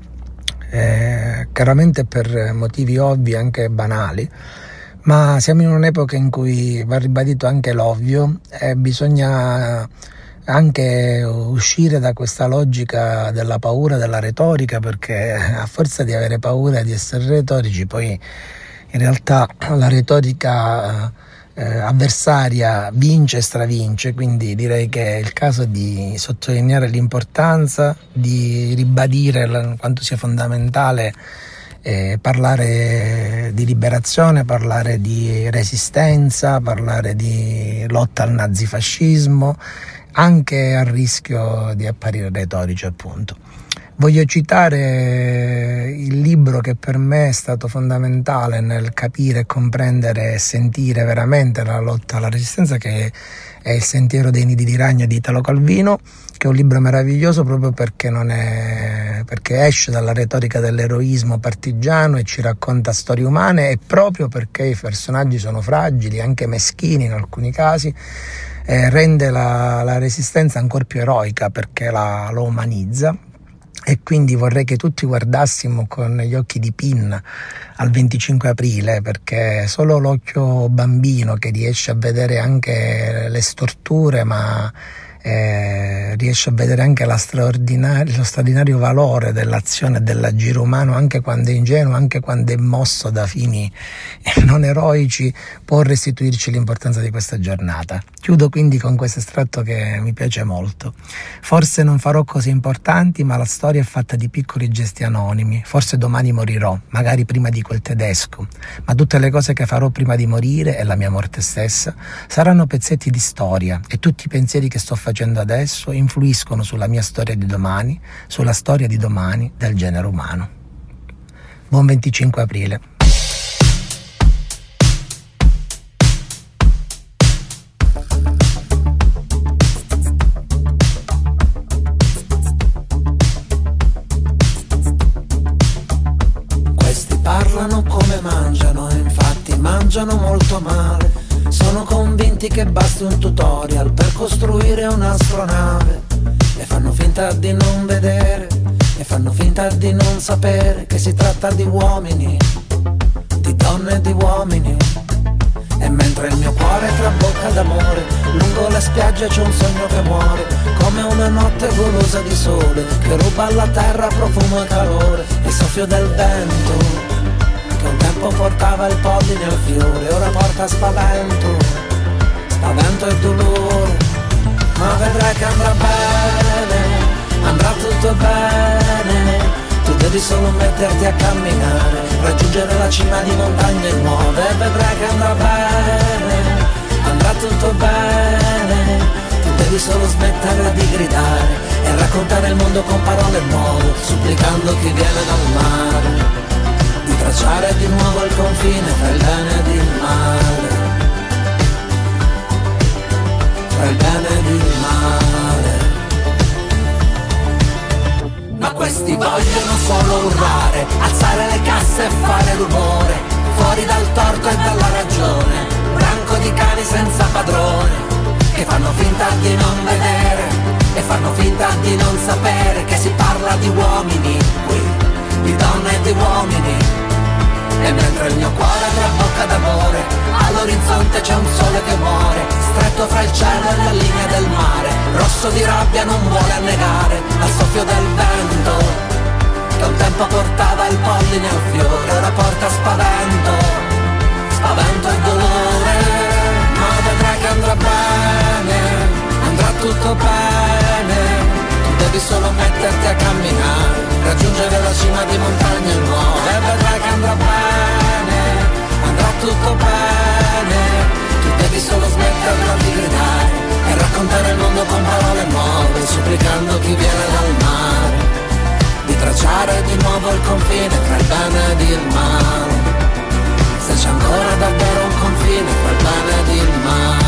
eh, chiaramente per motivi ovvi, anche banali, ma siamo in un'epoca in cui va ribadito anche l'ovvio e bisogna anche uscire da questa logica della paura, della retorica, perché a forza di avere paura di essere retorici, poi in realtà la retorica eh, avversaria vince e stravince, quindi direi che è il caso di sottolineare l'importanza, di ribadire la, quanto sia fondamentale eh, parlare di liberazione, parlare di resistenza, parlare di lotta al nazifascismo, anche a rischio di apparire retorici, appunto. Voglio citare il libro che per me è stato fondamentale nel capire, comprendere e sentire veramente la lotta alla resistenza, che è Il sentiero dei nidi di ragno di Italo Calvino, che è un libro meraviglioso proprio perché non è perché esce dalla retorica dell'eroismo partigiano e ci racconta storie umane, e proprio perché i personaggi sono fragili, anche meschini in alcuni casi, eh, rende la, la resistenza ancora più eroica perché la, lo umanizza. E quindi vorrei che tutti guardassimo con gli occhi di Pin al venticinque aprile, perché solo l'occhio bambino che riesce a vedere anche le storture, ma eh, riesce a vedere anche la straordinario, lo straordinario valore dell'azione e dell'agire umano, anche quando è ingenuo, anche quando è mosso da fini non eroici, può restituirci l'importanza di questa giornata. Chiudo quindi con questo estratto che mi piace molto. Forse non farò cose importanti, ma la storia è fatta di piccoli gesti anonimi. Forse domani morirò, magari prima di quel tedesco, ma tutte le cose che farò prima di morire e la mia morte stessa saranno pezzetti di storia, e tutti i pensieri che sto facendo adesso influiscono sulla mia storia di domani, sulla storia di domani del genere umano. Buon venticinque aprile. mangiano molto male. Sono convinti che basti un tutorial per costruire un'astronave. E fanno finta di non vedere, e fanno finta di non sapere che si tratta di uomini, di donne e di uomini. E mentre il mio cuore trabocca d'amore, lungo le spiagge c'è un sogno che muore, come una notte golosa di sole, che ruba alla terra profumo e calore. Il soffio del vento, che un tempo portava il polline al fiore, ora porta spavento, spavento e dolore. Ma vedrai che andrà bene, andrà tutto bene. Tu devi solo metterti a camminare, raggiungere la cima di montagne nuove, e vedrai che andrà bene, andrà tutto bene. Tu devi solo smettere di gridare e raccontare il mondo con parole nuove, supplicando chi viene dal mare di tracciare di nuovo il confine tra il bene ed il male, tra il bene ed il male. Ma questi vogliono solo urlare, alzare le casse e fare rumore, fuori dal torto e dalla ragione, branco di cani senza padrone, che fanno finta di non vedere e fanno finta di non sapere che si parla di uomini qui, di donne e di uomini. E mentre il mio cuore trabocca d'amore, all'orizzonte c'è un sole che muore, stretto fra il cielo e la linea del mare, rosso di rabbia non vuole annegare al soffio del vento, che un tempo portava il polline al fiore, ora porta spavento, spavento e dolore. Ma vedrai che andrà bene, andrà tutto bene. Tu devi solo metterti a camminare, raggiungere la cima di montagne nuove, e vedrai che andrà bene, andrà tutto bene. Tu devi solo smetterla di gridare e raccontare il mondo con parole nuove, supplicando chi viene dal mare di tracciare di nuovo il confine tra il bene ed il male, se c'è ancora davvero un confine tra il bene ed il male.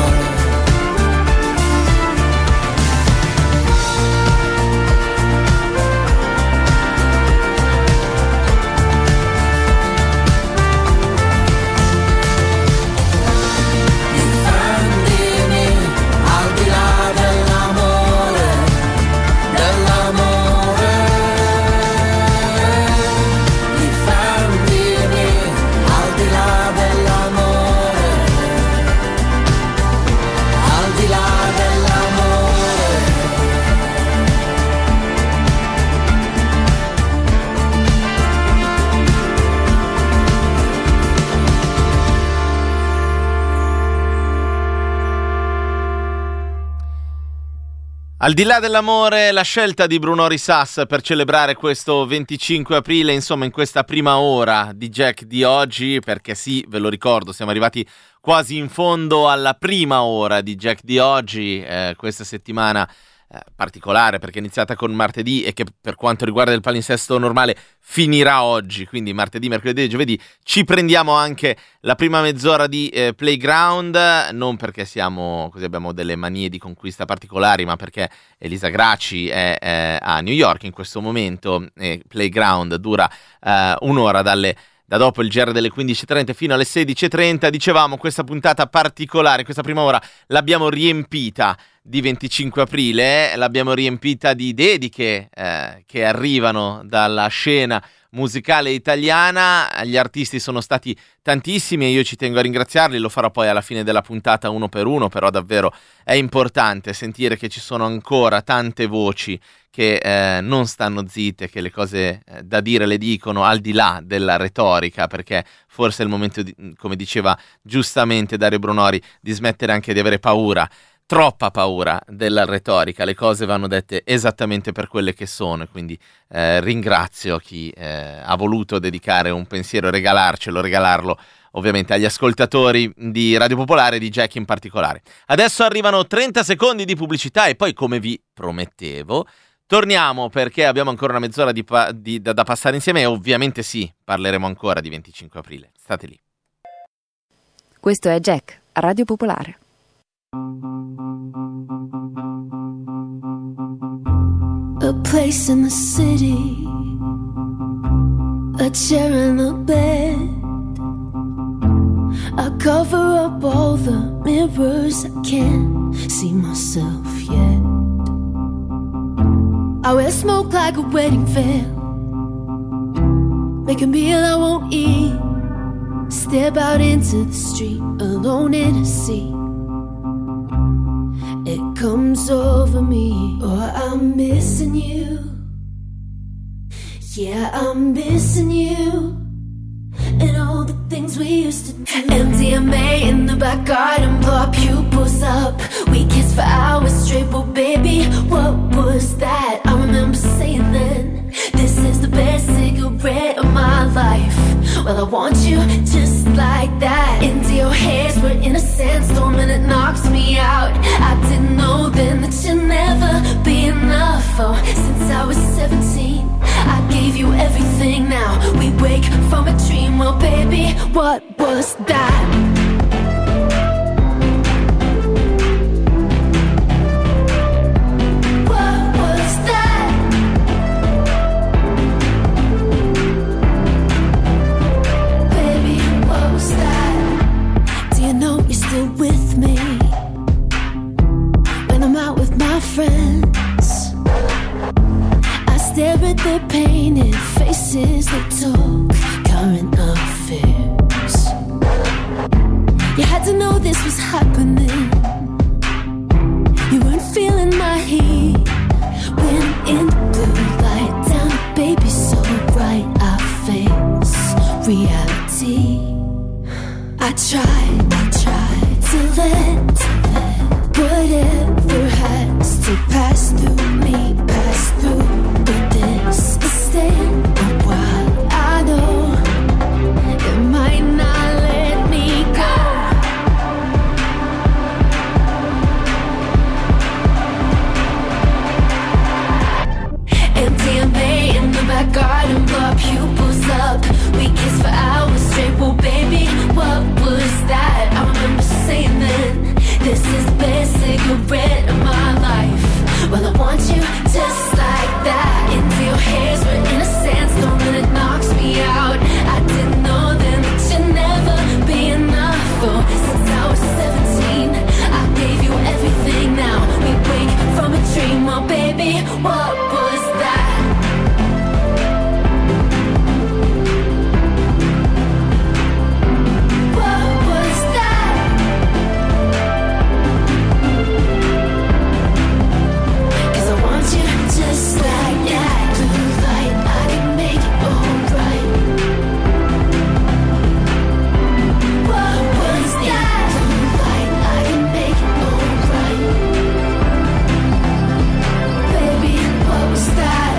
Al di là dell'amore, la scelta di Bruno Risas per celebrare questo venticinque aprile, insomma in questa prima ora di Jack di oggi, perché sì, ve lo ricordo, siamo arrivati quasi in fondo alla prima ora di Jack di oggi, eh, questa settimana eh, particolare perché è iniziata con martedì e che per quanto riguarda il palinsesto normale finirà oggi, quindi martedì, mercoledì e giovedì ci prendiamo anche la prima mezz'ora di eh, Playground, non perché siamo così abbiamo delle manie di conquista particolari, ma perché Elisa Graci è eh, a New York in questo momento e Playground dura eh, un'ora dalle da dopo il G R delle quindici e trenta fino alle sedici e trenta. Dicevamo, questa puntata particolare, questa prima ora l'abbiamo riempita di venticinque aprile, l'abbiamo riempita di dediche eh, che arrivano dalla scena musicale italiana. Gli artisti sono stati tantissimi e io ci tengo a ringraziarli, lo farò poi alla fine della puntata uno per uno, però davvero è importante sentire che ci sono ancora tante voci che eh, non stanno zitte, che le cose eh, da dire le dicono al di là della retorica, perché forse è il momento, di, come diceva giustamente Dario Brunori, di smettere anche di avere paura, troppa paura della retorica. Le cose vanno dette esattamente per quelle che sono, quindi eh, ringrazio chi eh, ha voluto dedicare un pensiero, regalarcelo, regalarlo ovviamente agli ascoltatori di Radio Popolare e di Jack in particolare. Adesso arrivano trenta secondi di pubblicità e poi, come vi promettevo, torniamo perché abbiamo ancora una mezz'ora di pa- di, da, da passare insieme e ovviamente sì, parleremo ancora di venticinque aprile. State lì. Questo è Jack, a Radio Popolare. A place in the city, a chair and a bed, I cover up all the mirrors, I can't see myself yet. I wear smoke like a wedding veil, make a meal I won't eat, step out into the street alone in a sea. It comes over me, oh, I'm missing you. Yeah, I'm missing you. And all the things we used to do. M D M A in the back garden, blow our pupils up. We kissed for hours straight, but baby, what was that? I remember saying then, this is the best cigarette of my life. Well, I want you just like that. Into your hairs, we're in a sandstorm and it knocks me out. I didn't know then that you'd never be enough. Oh, since I was seventeen, I gave you everything. Now we wake from a dream. Well, baby, what was that? What was that? Baby, what was that? Do you know you're still with me when I'm out with my friends? I stare at their painted faces, they talk current affairs. You had to know this was happening. You weren't feeling my heat when in the blue light down, baby, so bright I face reality. I tried, I tried to let, to let whatever has to pass through me, pass through. But this is staying a while. I know it might not let me go. M D M A in the back garden, blow our pupils up. We kissed for hours straight, well baby, what was that? I remember saying then, this is the best cigarette of my life. Well, I want you just like that. Into your hairs, we're in a sandstorm and it knocks me out. I didn't know then that you'd never be enough. Oh, since I was seventeen, I gave you everything. Now we wake from a dream. Oh, baby, what was that? Just like that, blue light, I can make it alright. What was that? Blue light, I can make it alright. Baby, what was that?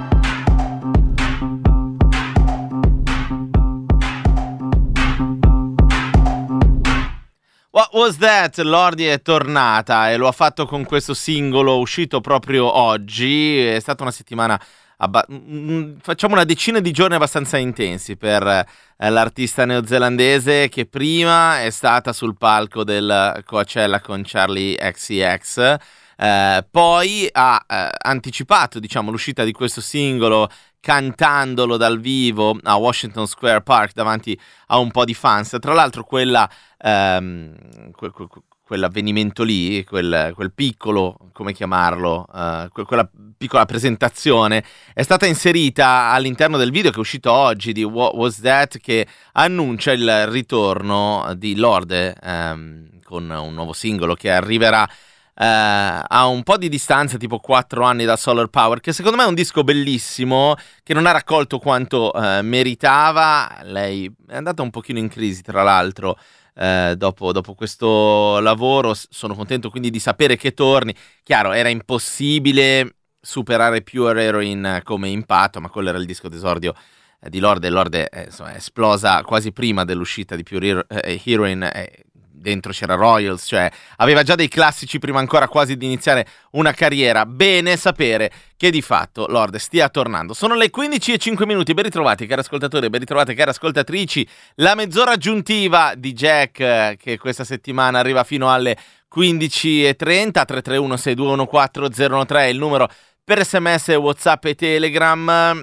What was that? Lordi è tornata e lo ha fatto con questo singolo uscito proprio oggi. È stata una settimana, abba- facciamo una decina di giorni abbastanza intensi per eh, l'artista neozelandese, che prima è stata sul palco del Coachella con Charli X C X, eh, poi ha eh, anticipato, diciamo, l'uscita di questo singolo cantandolo dal vivo a Washington Square Park davanti a un po' di fans. Tra l'altro quella ehm, que- que- quell'avvenimento lì, quel, quel piccolo, come chiamarlo, uh, que- quella piccola presentazione è stata inserita all'interno del video che è uscito oggi di What Was That, che annuncia il ritorno di Lorde um, con un nuovo singolo che arriverà Uh, a un po' di distanza, tipo quattro anni da Solar Power, che secondo me è un disco bellissimo, che non ha raccolto quanto uh, meritava. Lei è andata un pochino in crisi, tra l'altro, uh, dopo, dopo questo lavoro. Sono contento quindi di sapere che torni. Chiaro, era impossibile superare Pure Heroin come impatto, ma quello era il disco d'esordio eh, di Lorde. Lorde eh, insomma, è esplosa quasi prima dell'uscita di Pure Hero- eh, Heroin. Eh, dentro c'era Royals, cioè aveva già dei classici prima ancora quasi di iniziare una carriera. Bene sapere che di fatto Lorde stia tornando. Sono le quindici e cinque minuti, ben ritrovati cari ascoltatori, ben ritrovate cari ascoltatrici. La mezz'ora aggiuntiva di Jack, eh, che questa settimana arriva fino alle quindici e trenta. Tre tre uno sei due uno quattro zero uno tre è il numero per sms, WhatsApp e Telegram.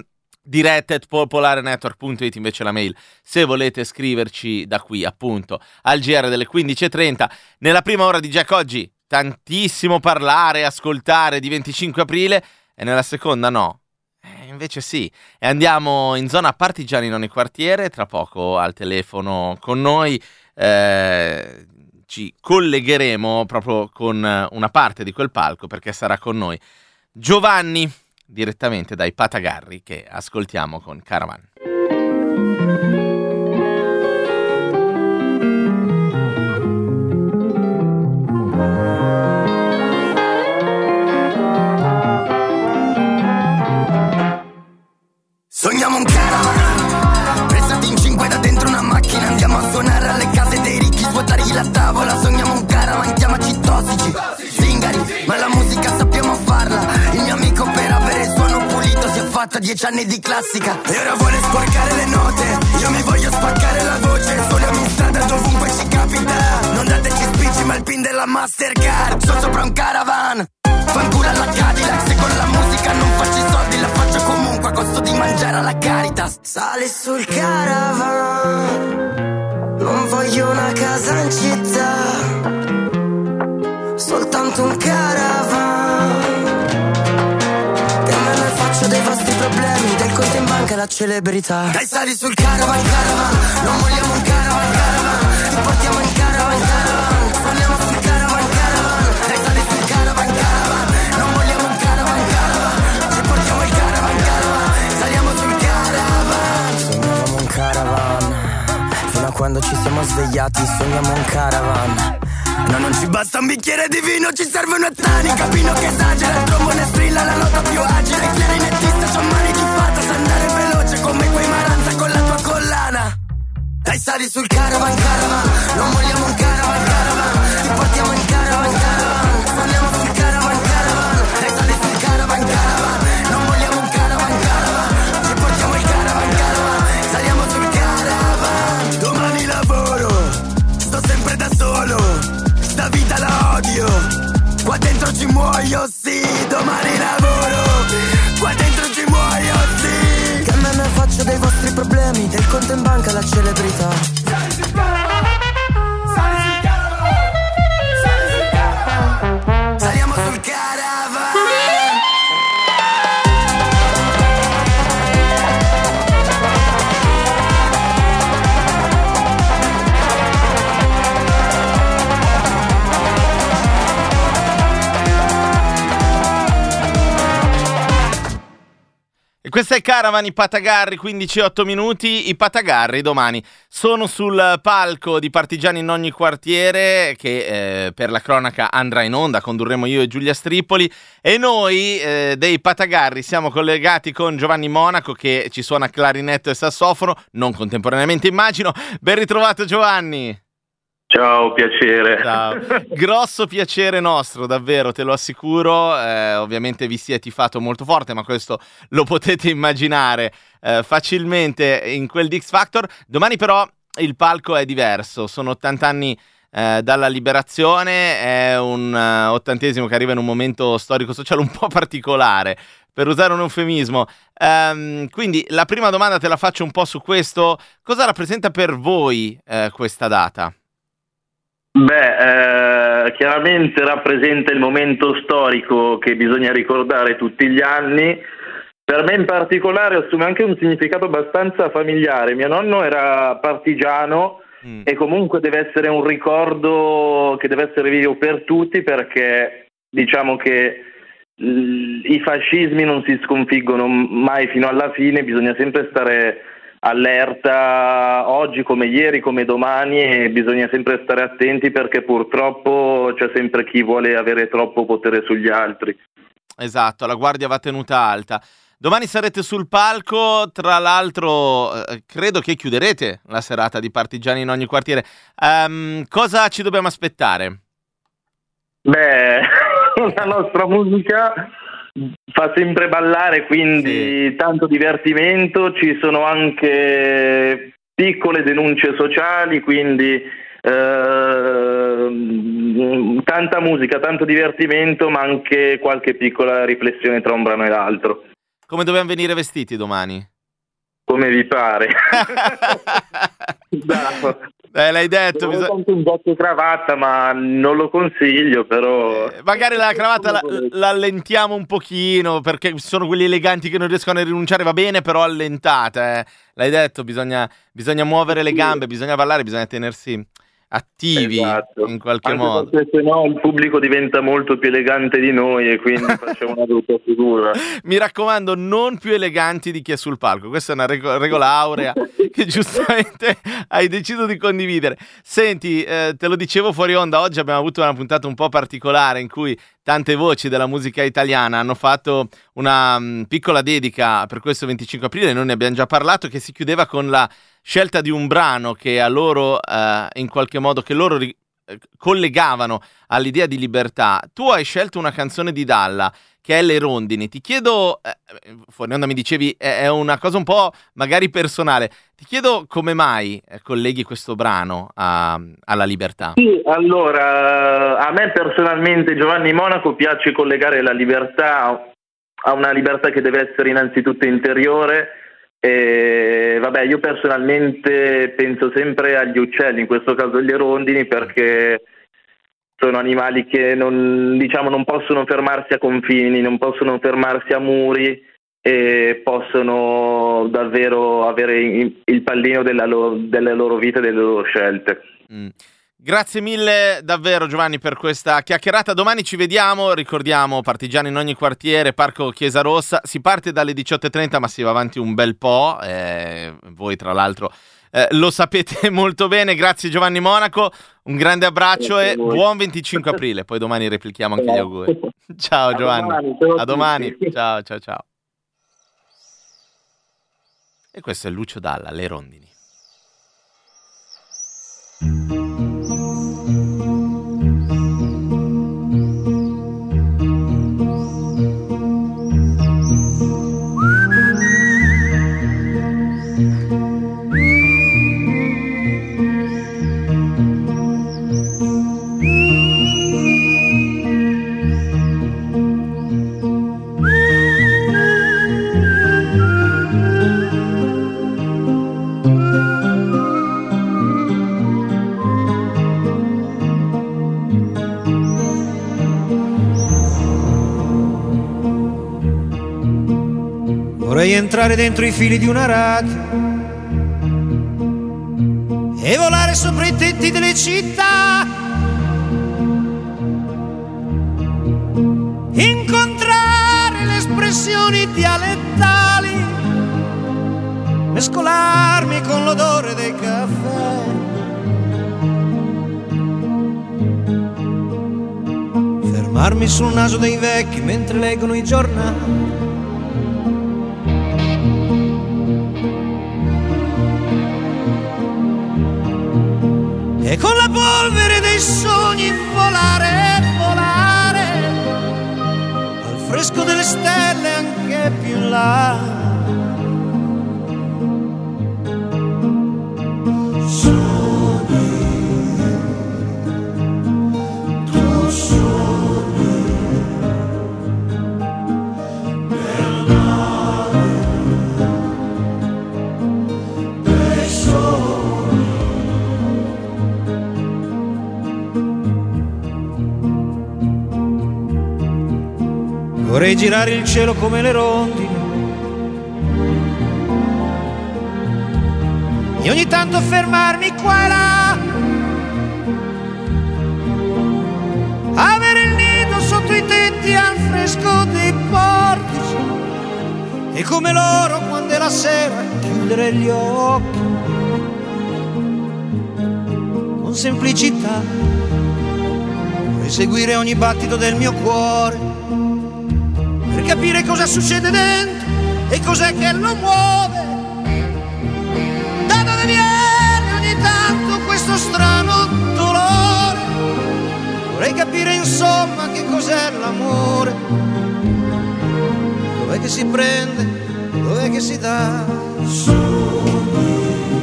diretta at popolarenetwork punto it invece la mail, se volete scriverci da qui appunto al G R delle quindici e trenta. Nella prima ora di Jack oggi tantissimo parlare, ascoltare di venticinque aprile, e nella seconda no, eh, invece sì, e andiamo in zona Partigiani Nonni Quartiere, tra poco al telefono con noi eh, ci collegheremo proprio con una parte di quel palco, perché sarà con noi Giovanni direttamente dai Patagarri, che ascoltiamo con Caravan. Sogniamo un caravan, prestati in cinque da dentro una macchina, andiamo a suonare alle case dei ricchi, svuotargli la tavola. Sogniamo un caravan, chiamaci tossici, zingari, ma la musica sappiamo farla. Il mio amico per avere il suono pulito si è fatta dieci anni di classica e ora vuole sporcare le note. Io mi voglio spaccare la voce, suoniamo in strada dovunque ci capita. Non dateci spicci ma il pin della Mastercard. Sono sopra un caravan, fanculo alla Cadillac. Se con la musica non faccio i soldi la faccio comunque a costo di mangiare alla Caritas. Sali sul caravan, non voglio una casa in città, soltanto un caravan. Che me ne faccio dei vostri problemi, del conto in banca e la celebrità. Dai sali sul caravan, caravan, non vogliamo un caravan, caravan. Ti portiamo in caravan, caravan, suoniamo sul caravan, caravan. Dai sali sul caravan, caravan, non vogliamo un caravan, caravan. Ti portiamo il caravan, caravan, saliamo sul caravan. Sognavamo un caravan, fino a quando ci siamo svegliati sogniamo un caravan. No, non ci basta un bicchiere di vino, ci serve una tanica. Pino che esagera, il trombone strilla la nota più agile. Il clarinettista c'ha mani di fatta, sa andare veloce come quei Maranza con la tua collana. Dai sali sul caravan, caravan, non vogliamo un caravan, caravan. Ti portiamo in caravan, caravan, suoniamo sul caravan, caravan. Dai sali sul caravan, caravan, non vogliamo un caravan, caravan. Ti portiamo il caravan, caravan, saliamo sul caravan. Domani lavoro, sto sempre da solo, sta vita la odio, qua dentro ci muoio, sì. Domani lavoro, qua dentro ci muoio, sì. Che me ne faccio dei vostri problemi, del conto in banca la celebrità. Sali sul caravan, sali sul caravan, sali sul caravan. Saliamo sul caravan. E questa è Caravan, i Patagarri, quindici e otto minuti. I Patagarri domani sono sul palco di Partigiani in ogni quartiere, che eh, per la cronaca andrà in onda, condurremo io e Giulia Stripoli, e noi eh, dei Patagarri siamo collegati con Giovanni Monaco, che ci suona clarinetto e sassofono, non contemporaneamente immagino. Ben ritrovato Giovanni! Ciao, piacere. Ciao. Grosso piacere nostro, davvero, te lo assicuro. Eh, ovviamente vi siete tifato molto forte, ma questo lo potete immaginare eh, facilmente in quel di X Factor. Domani però il palco è diverso, sono ottanta anni eh, dalla liberazione, è un uh, ottantesimo che arriva in un momento storico-sociale un po' particolare, per usare un eufemismo. Um, quindi la prima domanda te la faccio un po' su questo. Cosa rappresenta per voi eh, questa data? Beh, eh, chiaramente rappresenta il momento storico che bisogna ricordare tutti gli anni. Per me in particolare assume anche un significato abbastanza familiare. Mio nonno era partigiano mm. e comunque deve essere un ricordo che deve essere vivo per tutti, perché diciamo che l- i fascismi non si sconfiggono mai fino alla fine, bisogna sempre stare allerta oggi come ieri come domani, e bisogna sempre stare attenti perché purtroppo c'è sempre chi vuole avere troppo potere sugli altri. Esatto, la guardia va tenuta alta. Domani sarete sul palco, tra l'altro eh, credo che chiuderete la serata di Partigiani in ogni quartiere. Um, cosa ci dobbiamo aspettare? Beh, la nostra musica fa sempre ballare, quindi sì, tanto divertimento, ci sono anche piccole denunce sociali, quindi eh, tanta musica, tanto divertimento, ma anche qualche piccola riflessione tra un brano e l'altro. Come dobbiamo venire vestiti domani? come vi pare. No. Eh, l'hai detto. Bisogna... tanto un giacca e cravatta, ma non lo consiglio, però... Eh, magari la cravatta la, la allentiamo un pochino, perché sono quelli eleganti che non riescono a rinunciare, va bene, però allentata. Eh. L'hai detto, bisogna, bisogna muovere le gambe, bisogna ballare, bisogna tenersi attivi, esatto, in qualche anche modo. Perché se no il pubblico diventa molto più elegante di noi e quindi facciamo una brutta figura. Mi raccomando, non più eleganti di chi è sul palco. Questa è una rego- regola aurea che giustamente hai deciso di condividere. Senti, eh, te lo dicevo fuori onda, oggi abbiamo avuto una puntata un po' particolare in cui tante voci della musica italiana hanno fatto una mh, piccola dedica per questo venticinque aprile, noi ne abbiamo già parlato, che si chiudeva con la scelta di un brano che a loro, eh, in qualche modo, che loro ri- collegavano all'idea di libertà. Tu hai scelto una canzone di Dalla, che è Le Rondini. Ti chiedo, eh, fuori onda mi dicevi, è, è una cosa un po' magari personale, ti chiedo come mai eh, colleghi questo brano a, alla libertà? Sì, allora, a me personalmente, Giovanni Monaco, piace collegare la libertà a una libertà che deve essere innanzitutto interiore. E vabbè, io personalmente penso sempre agli uccelli, in questo caso agli rondini, perché sono animali che non, diciamo, non possono fermarsi a confini, non possono fermarsi a muri e possono davvero avere il pallino della loro, delle loro vite e delle loro scelte. Mm. Grazie mille davvero Giovanni per questa chiacchierata. Domani ci vediamo, ricordiamo partigiani in ogni quartiere, Parco Chiesa Rossa, si parte dalle diciotto e trenta ma si va avanti un bel po', eh, voi tra l'altro eh, lo sapete molto bene. Grazie Giovanni Monaco, un grande abbraccio e buon venticinque aprile, poi domani replichiamo anche gli auguri. Ciao Giovanni, a domani, a domani. Ciao ciao ciao. E questo è Lucio Dalla, Le Rondini. Vorrei entrare dentro i fili di una radio e volare sopra i tetti delle città, incontrare le espressioni dialettali, mescolarmi con l'odore dei caffè, fermarmi sul naso dei vecchi mentre leggono i giornali, e con la polvere dei sogni volare, volare al fresco delle stelle anche più in là. Sogni, tu sogni nell'aria dei sogni. Vorrei girare il cielo come le rondini e ogni tanto fermarmi qua e là, avere il nido sotto i tetti al fresco dei portici e come loro quando è la sera chiudere gli occhi con semplicità. Vorrei seguire ogni battito del mio cuore per capire cosa succede dentro e cos'è che lo muove, da dove viene ogni tanto questo strano dolore. Vorrei capire insomma che cos'è l'amore, dov'è che si prende, dov'è che si dà. Sogni,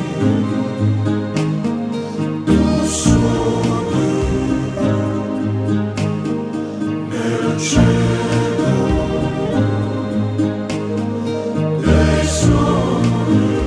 tu sogni nel cielo dei sogni.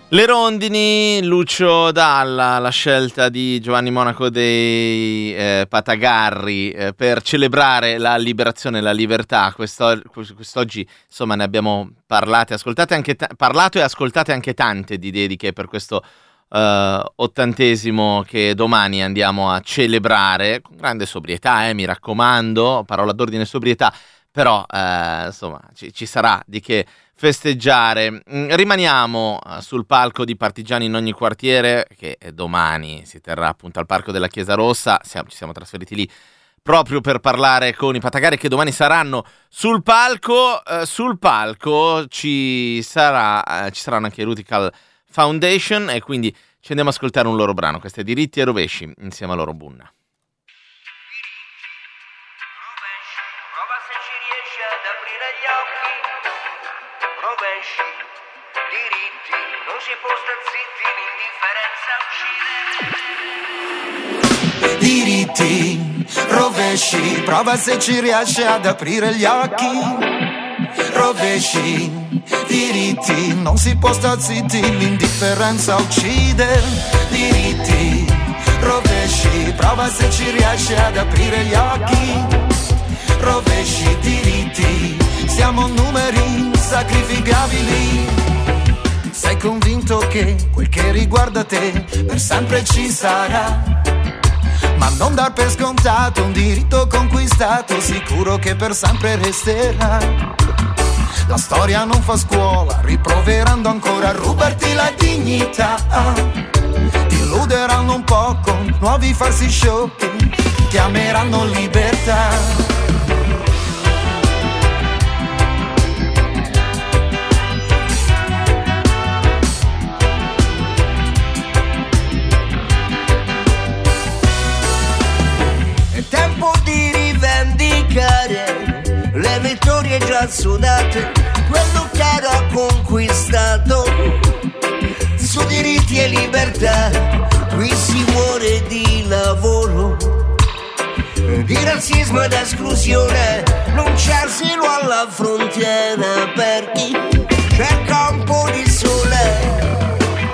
Le rondini, Lucio Dalla, la scelta di Giovanni Monaco dei eh, Patagarri eh, per celebrare la liberazione e la libertà. Questo, quest'oggi insomma ne abbiamo parlate, ascoltate anche ta- parlato e ascoltate anche tante di dediche per questo eh, ottantesimo che domani andiamo a celebrare con grande sobrietà, eh, mi raccomando, parola d'ordine sobrietà, però eh, insomma ci, ci sarà di che festeggiare. Rimaniamo sul palco di Partigiani in ogni quartiere, che domani si terrà appunto al Parco della Chiesa Rossa. Siamo, ci siamo trasferiti lì proprio per parlare con i Patagarri che domani saranno sul palco. Eh, sul palco ci sarà eh, ci saranno anche i Rutical Foundation e quindi ci andiamo a ascoltare un loro brano. Questo è Diritti e Rovesci insieme a loro Bunna. Diritti, rovesci, prova se ci riesci ad aprire gli occhi. Rovesci, diritti, non si può star zitti, l'indifferenza uccide. Diritti, rovesci, prova se ci riesci ad aprire gli occhi. Rovesci, diritti, siamo numeri sacrificabili. Sei convinto che quel che riguarda te per sempre ci sarà, ma non dar per scontato un diritto conquistato, sicuro che per sempre resterà. La storia non fa scuola, riproverando ancora a rubarti la dignità. Ti illuderanno un po' con nuovi falsi show che chiameranno libertà. Tempo di rivendicare le vittorie già sudate, quello che era conquistato su diritti e libertà. Qui si muore di lavoro, di razzismo ed esclusione, non c'è asilo alla frontiera per chi cerca un po' di sole.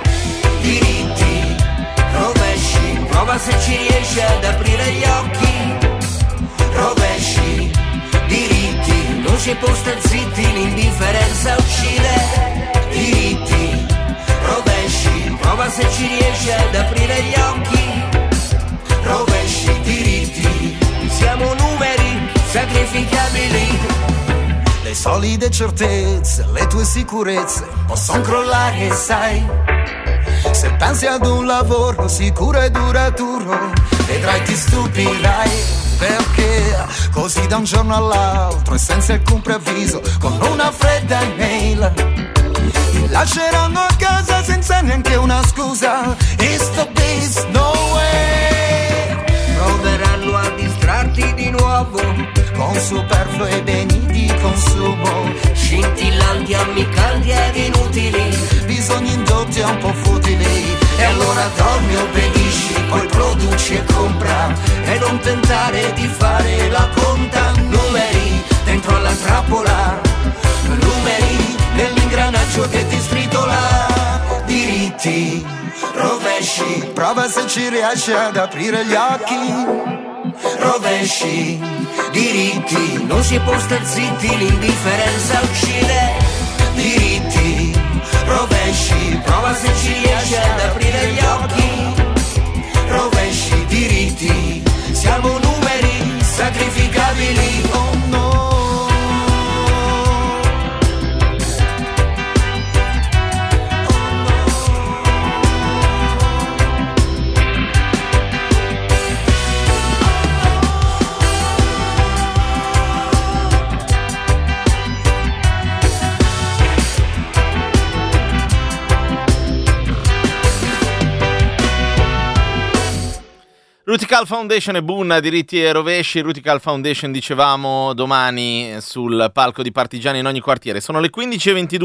Diritti, rovesci, prova se ci riesci ad aprire gli occhi. Rovesci, diritti, non si può star zitti, l'indifferenza uccide. Diritti, rovesci, prova se ci riesci ad aprire gli occhi. Rovesci, diritti, siamo numeri sacrificabili. Le solide certezze, le tue sicurezze possono crollare, sai. Se pensi ad un lavoro sicuro e duraturo, vedrai ti stupirai. Perché così da un giorno all'altro e senza alcun preavviso, con una fredda email, ti lasceranno a casa senza neanche una scusa. It's the beast, no way. Proveranno a distrarti di nuovo con superflui beni di consumo, scintillanti, ammiccanti ed inutili, bisogni indotti un po' futili. E allora dormi, obbedisci, poi produci e compra, e non tentare di fare la conta. Numeri dentro alla trappola, numeri nell'ingranaggio che ti stritola. Diritti, rovesci, prova se ci riesci ad aprire gli occhi. Rovesci, diritti, non si può star zitti, l'indifferenza uccide. Diritti, rovesci, prova se ci riesci ad aprire gli occhi. Rovesci, diritti, siamo numeri sacrificabili. Oh no. Rutical Foundation e Bunna, diritti e rovesci. Rutical Foundation, dicevamo, domani sul palco di Partigiani in ogni quartiere. Sono le quindici e ventidue,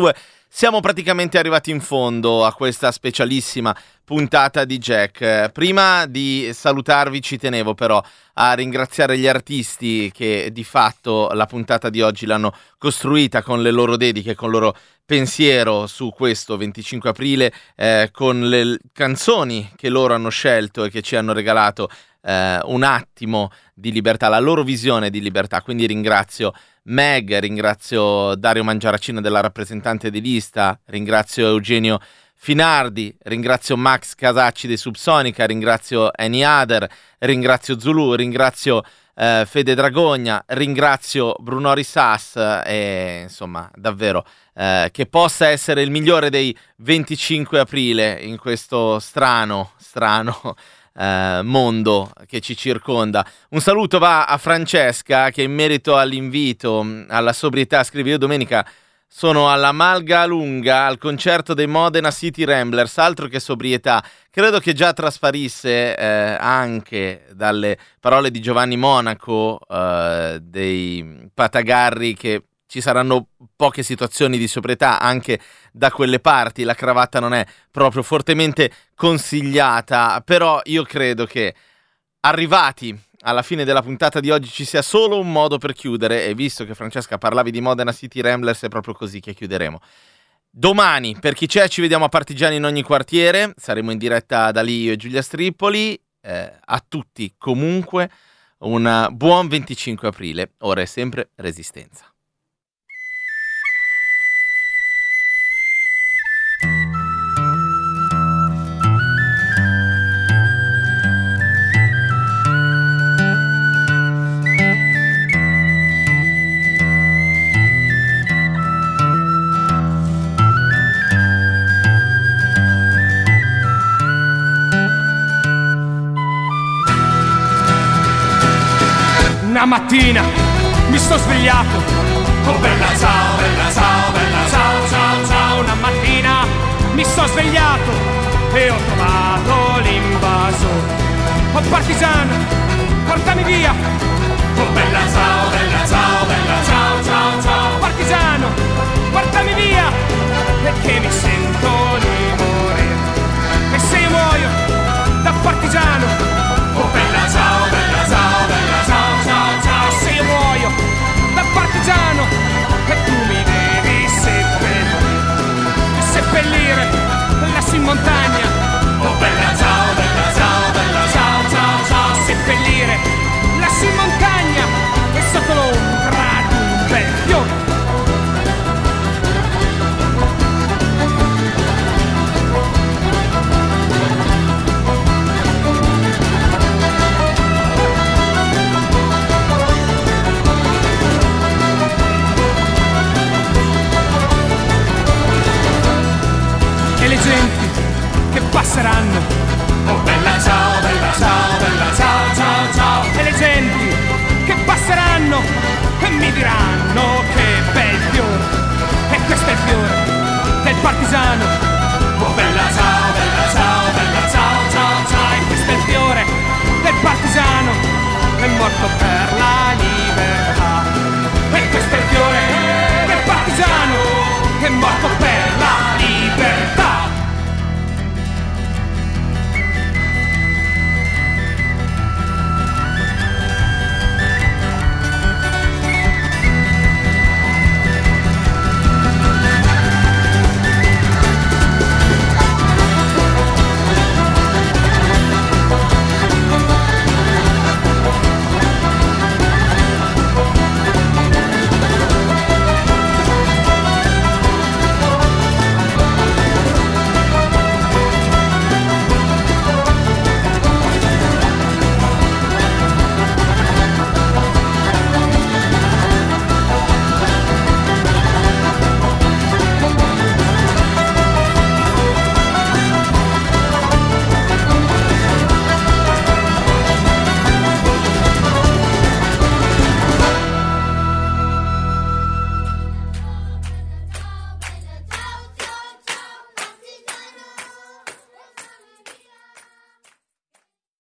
siamo praticamente arrivati in fondo a questa specialissima puntata di Jack. Prima di salutarvi ci tenevo però a ringraziare gli artisti che di fatto la puntata di oggi l'hanno costruita con le loro dediche, con il loro pensiero su questo venticinque aprile, eh, con le canzoni che loro hanno scelto e che ci hanno regalato eh, un attimo di libertà, la loro visione di libertà. Quindi ringrazio Meg, ringrazio Dario Mangiaracina della rappresentante di lista, ringrazio Eugenio Finardi, ringrazio Max Casacci dei Subsonica, ringrazio Any Other, ringrazio Zulu, ringrazio eh, Fede Dragogna, ringrazio Bruno Risas e insomma davvero eh, che possa essere il migliore dei venticinque aprile in questo strano, strano eh, mondo che ci circonda. Un saluto va a Francesca che in merito all'invito alla sobrietà scrive: io domenica sono alla Malga Lunga al concerto dei Modena City Ramblers, altro che sobrietà. Credo che già trasparisse eh, anche dalle parole di Giovanni Monaco eh, dei Patagarri che ci saranno poche situazioni di sobrietà anche da quelle parti. La cravatta non è proprio fortemente consigliata, però io credo che arrivati alla fine della puntata di oggi ci sia solo un modo per chiudere, e visto che Francesca parlavi di Modena City Ramblers è proprio così che chiuderemo. Domani, per chi c'è, ci vediamo a Partigiani in ogni quartiere, saremo in diretta da lì io e Giulia Stripoli. Eh, a tutti comunque un buon venticinque aprile, ora è sempre Resistenza. Una mattina mi sto svegliato, oh bella ciao, bella ciao, bella ciao, ciao, ciao. Una mattina mi sto svegliato e ho trovato l'invasore. Oh partigiano, portami via, oh bella ciao, bella ciao, bella ciao, ciao, ciao. Partigiano, portami via, perché mi sento di morire. E se io muoio da partigiano, oh bella ciao, bella ciao, bella ciao, ciao, ciao. Se io muoio da partigiano e tu mi devi seppellire, seppellire lassù in montagna, oh bella ciao, bella ciao, bella ciao, ciao, ciao. Seppellire lassù in montagna e sotto l'ombra di un bel fiore. E le genti che passeranno, oh bella ciao, bella ciao, bella ciao, ciao, ciao. E le genti che passeranno e mi diranno che bel fiore. E questo è il fiore del partigiano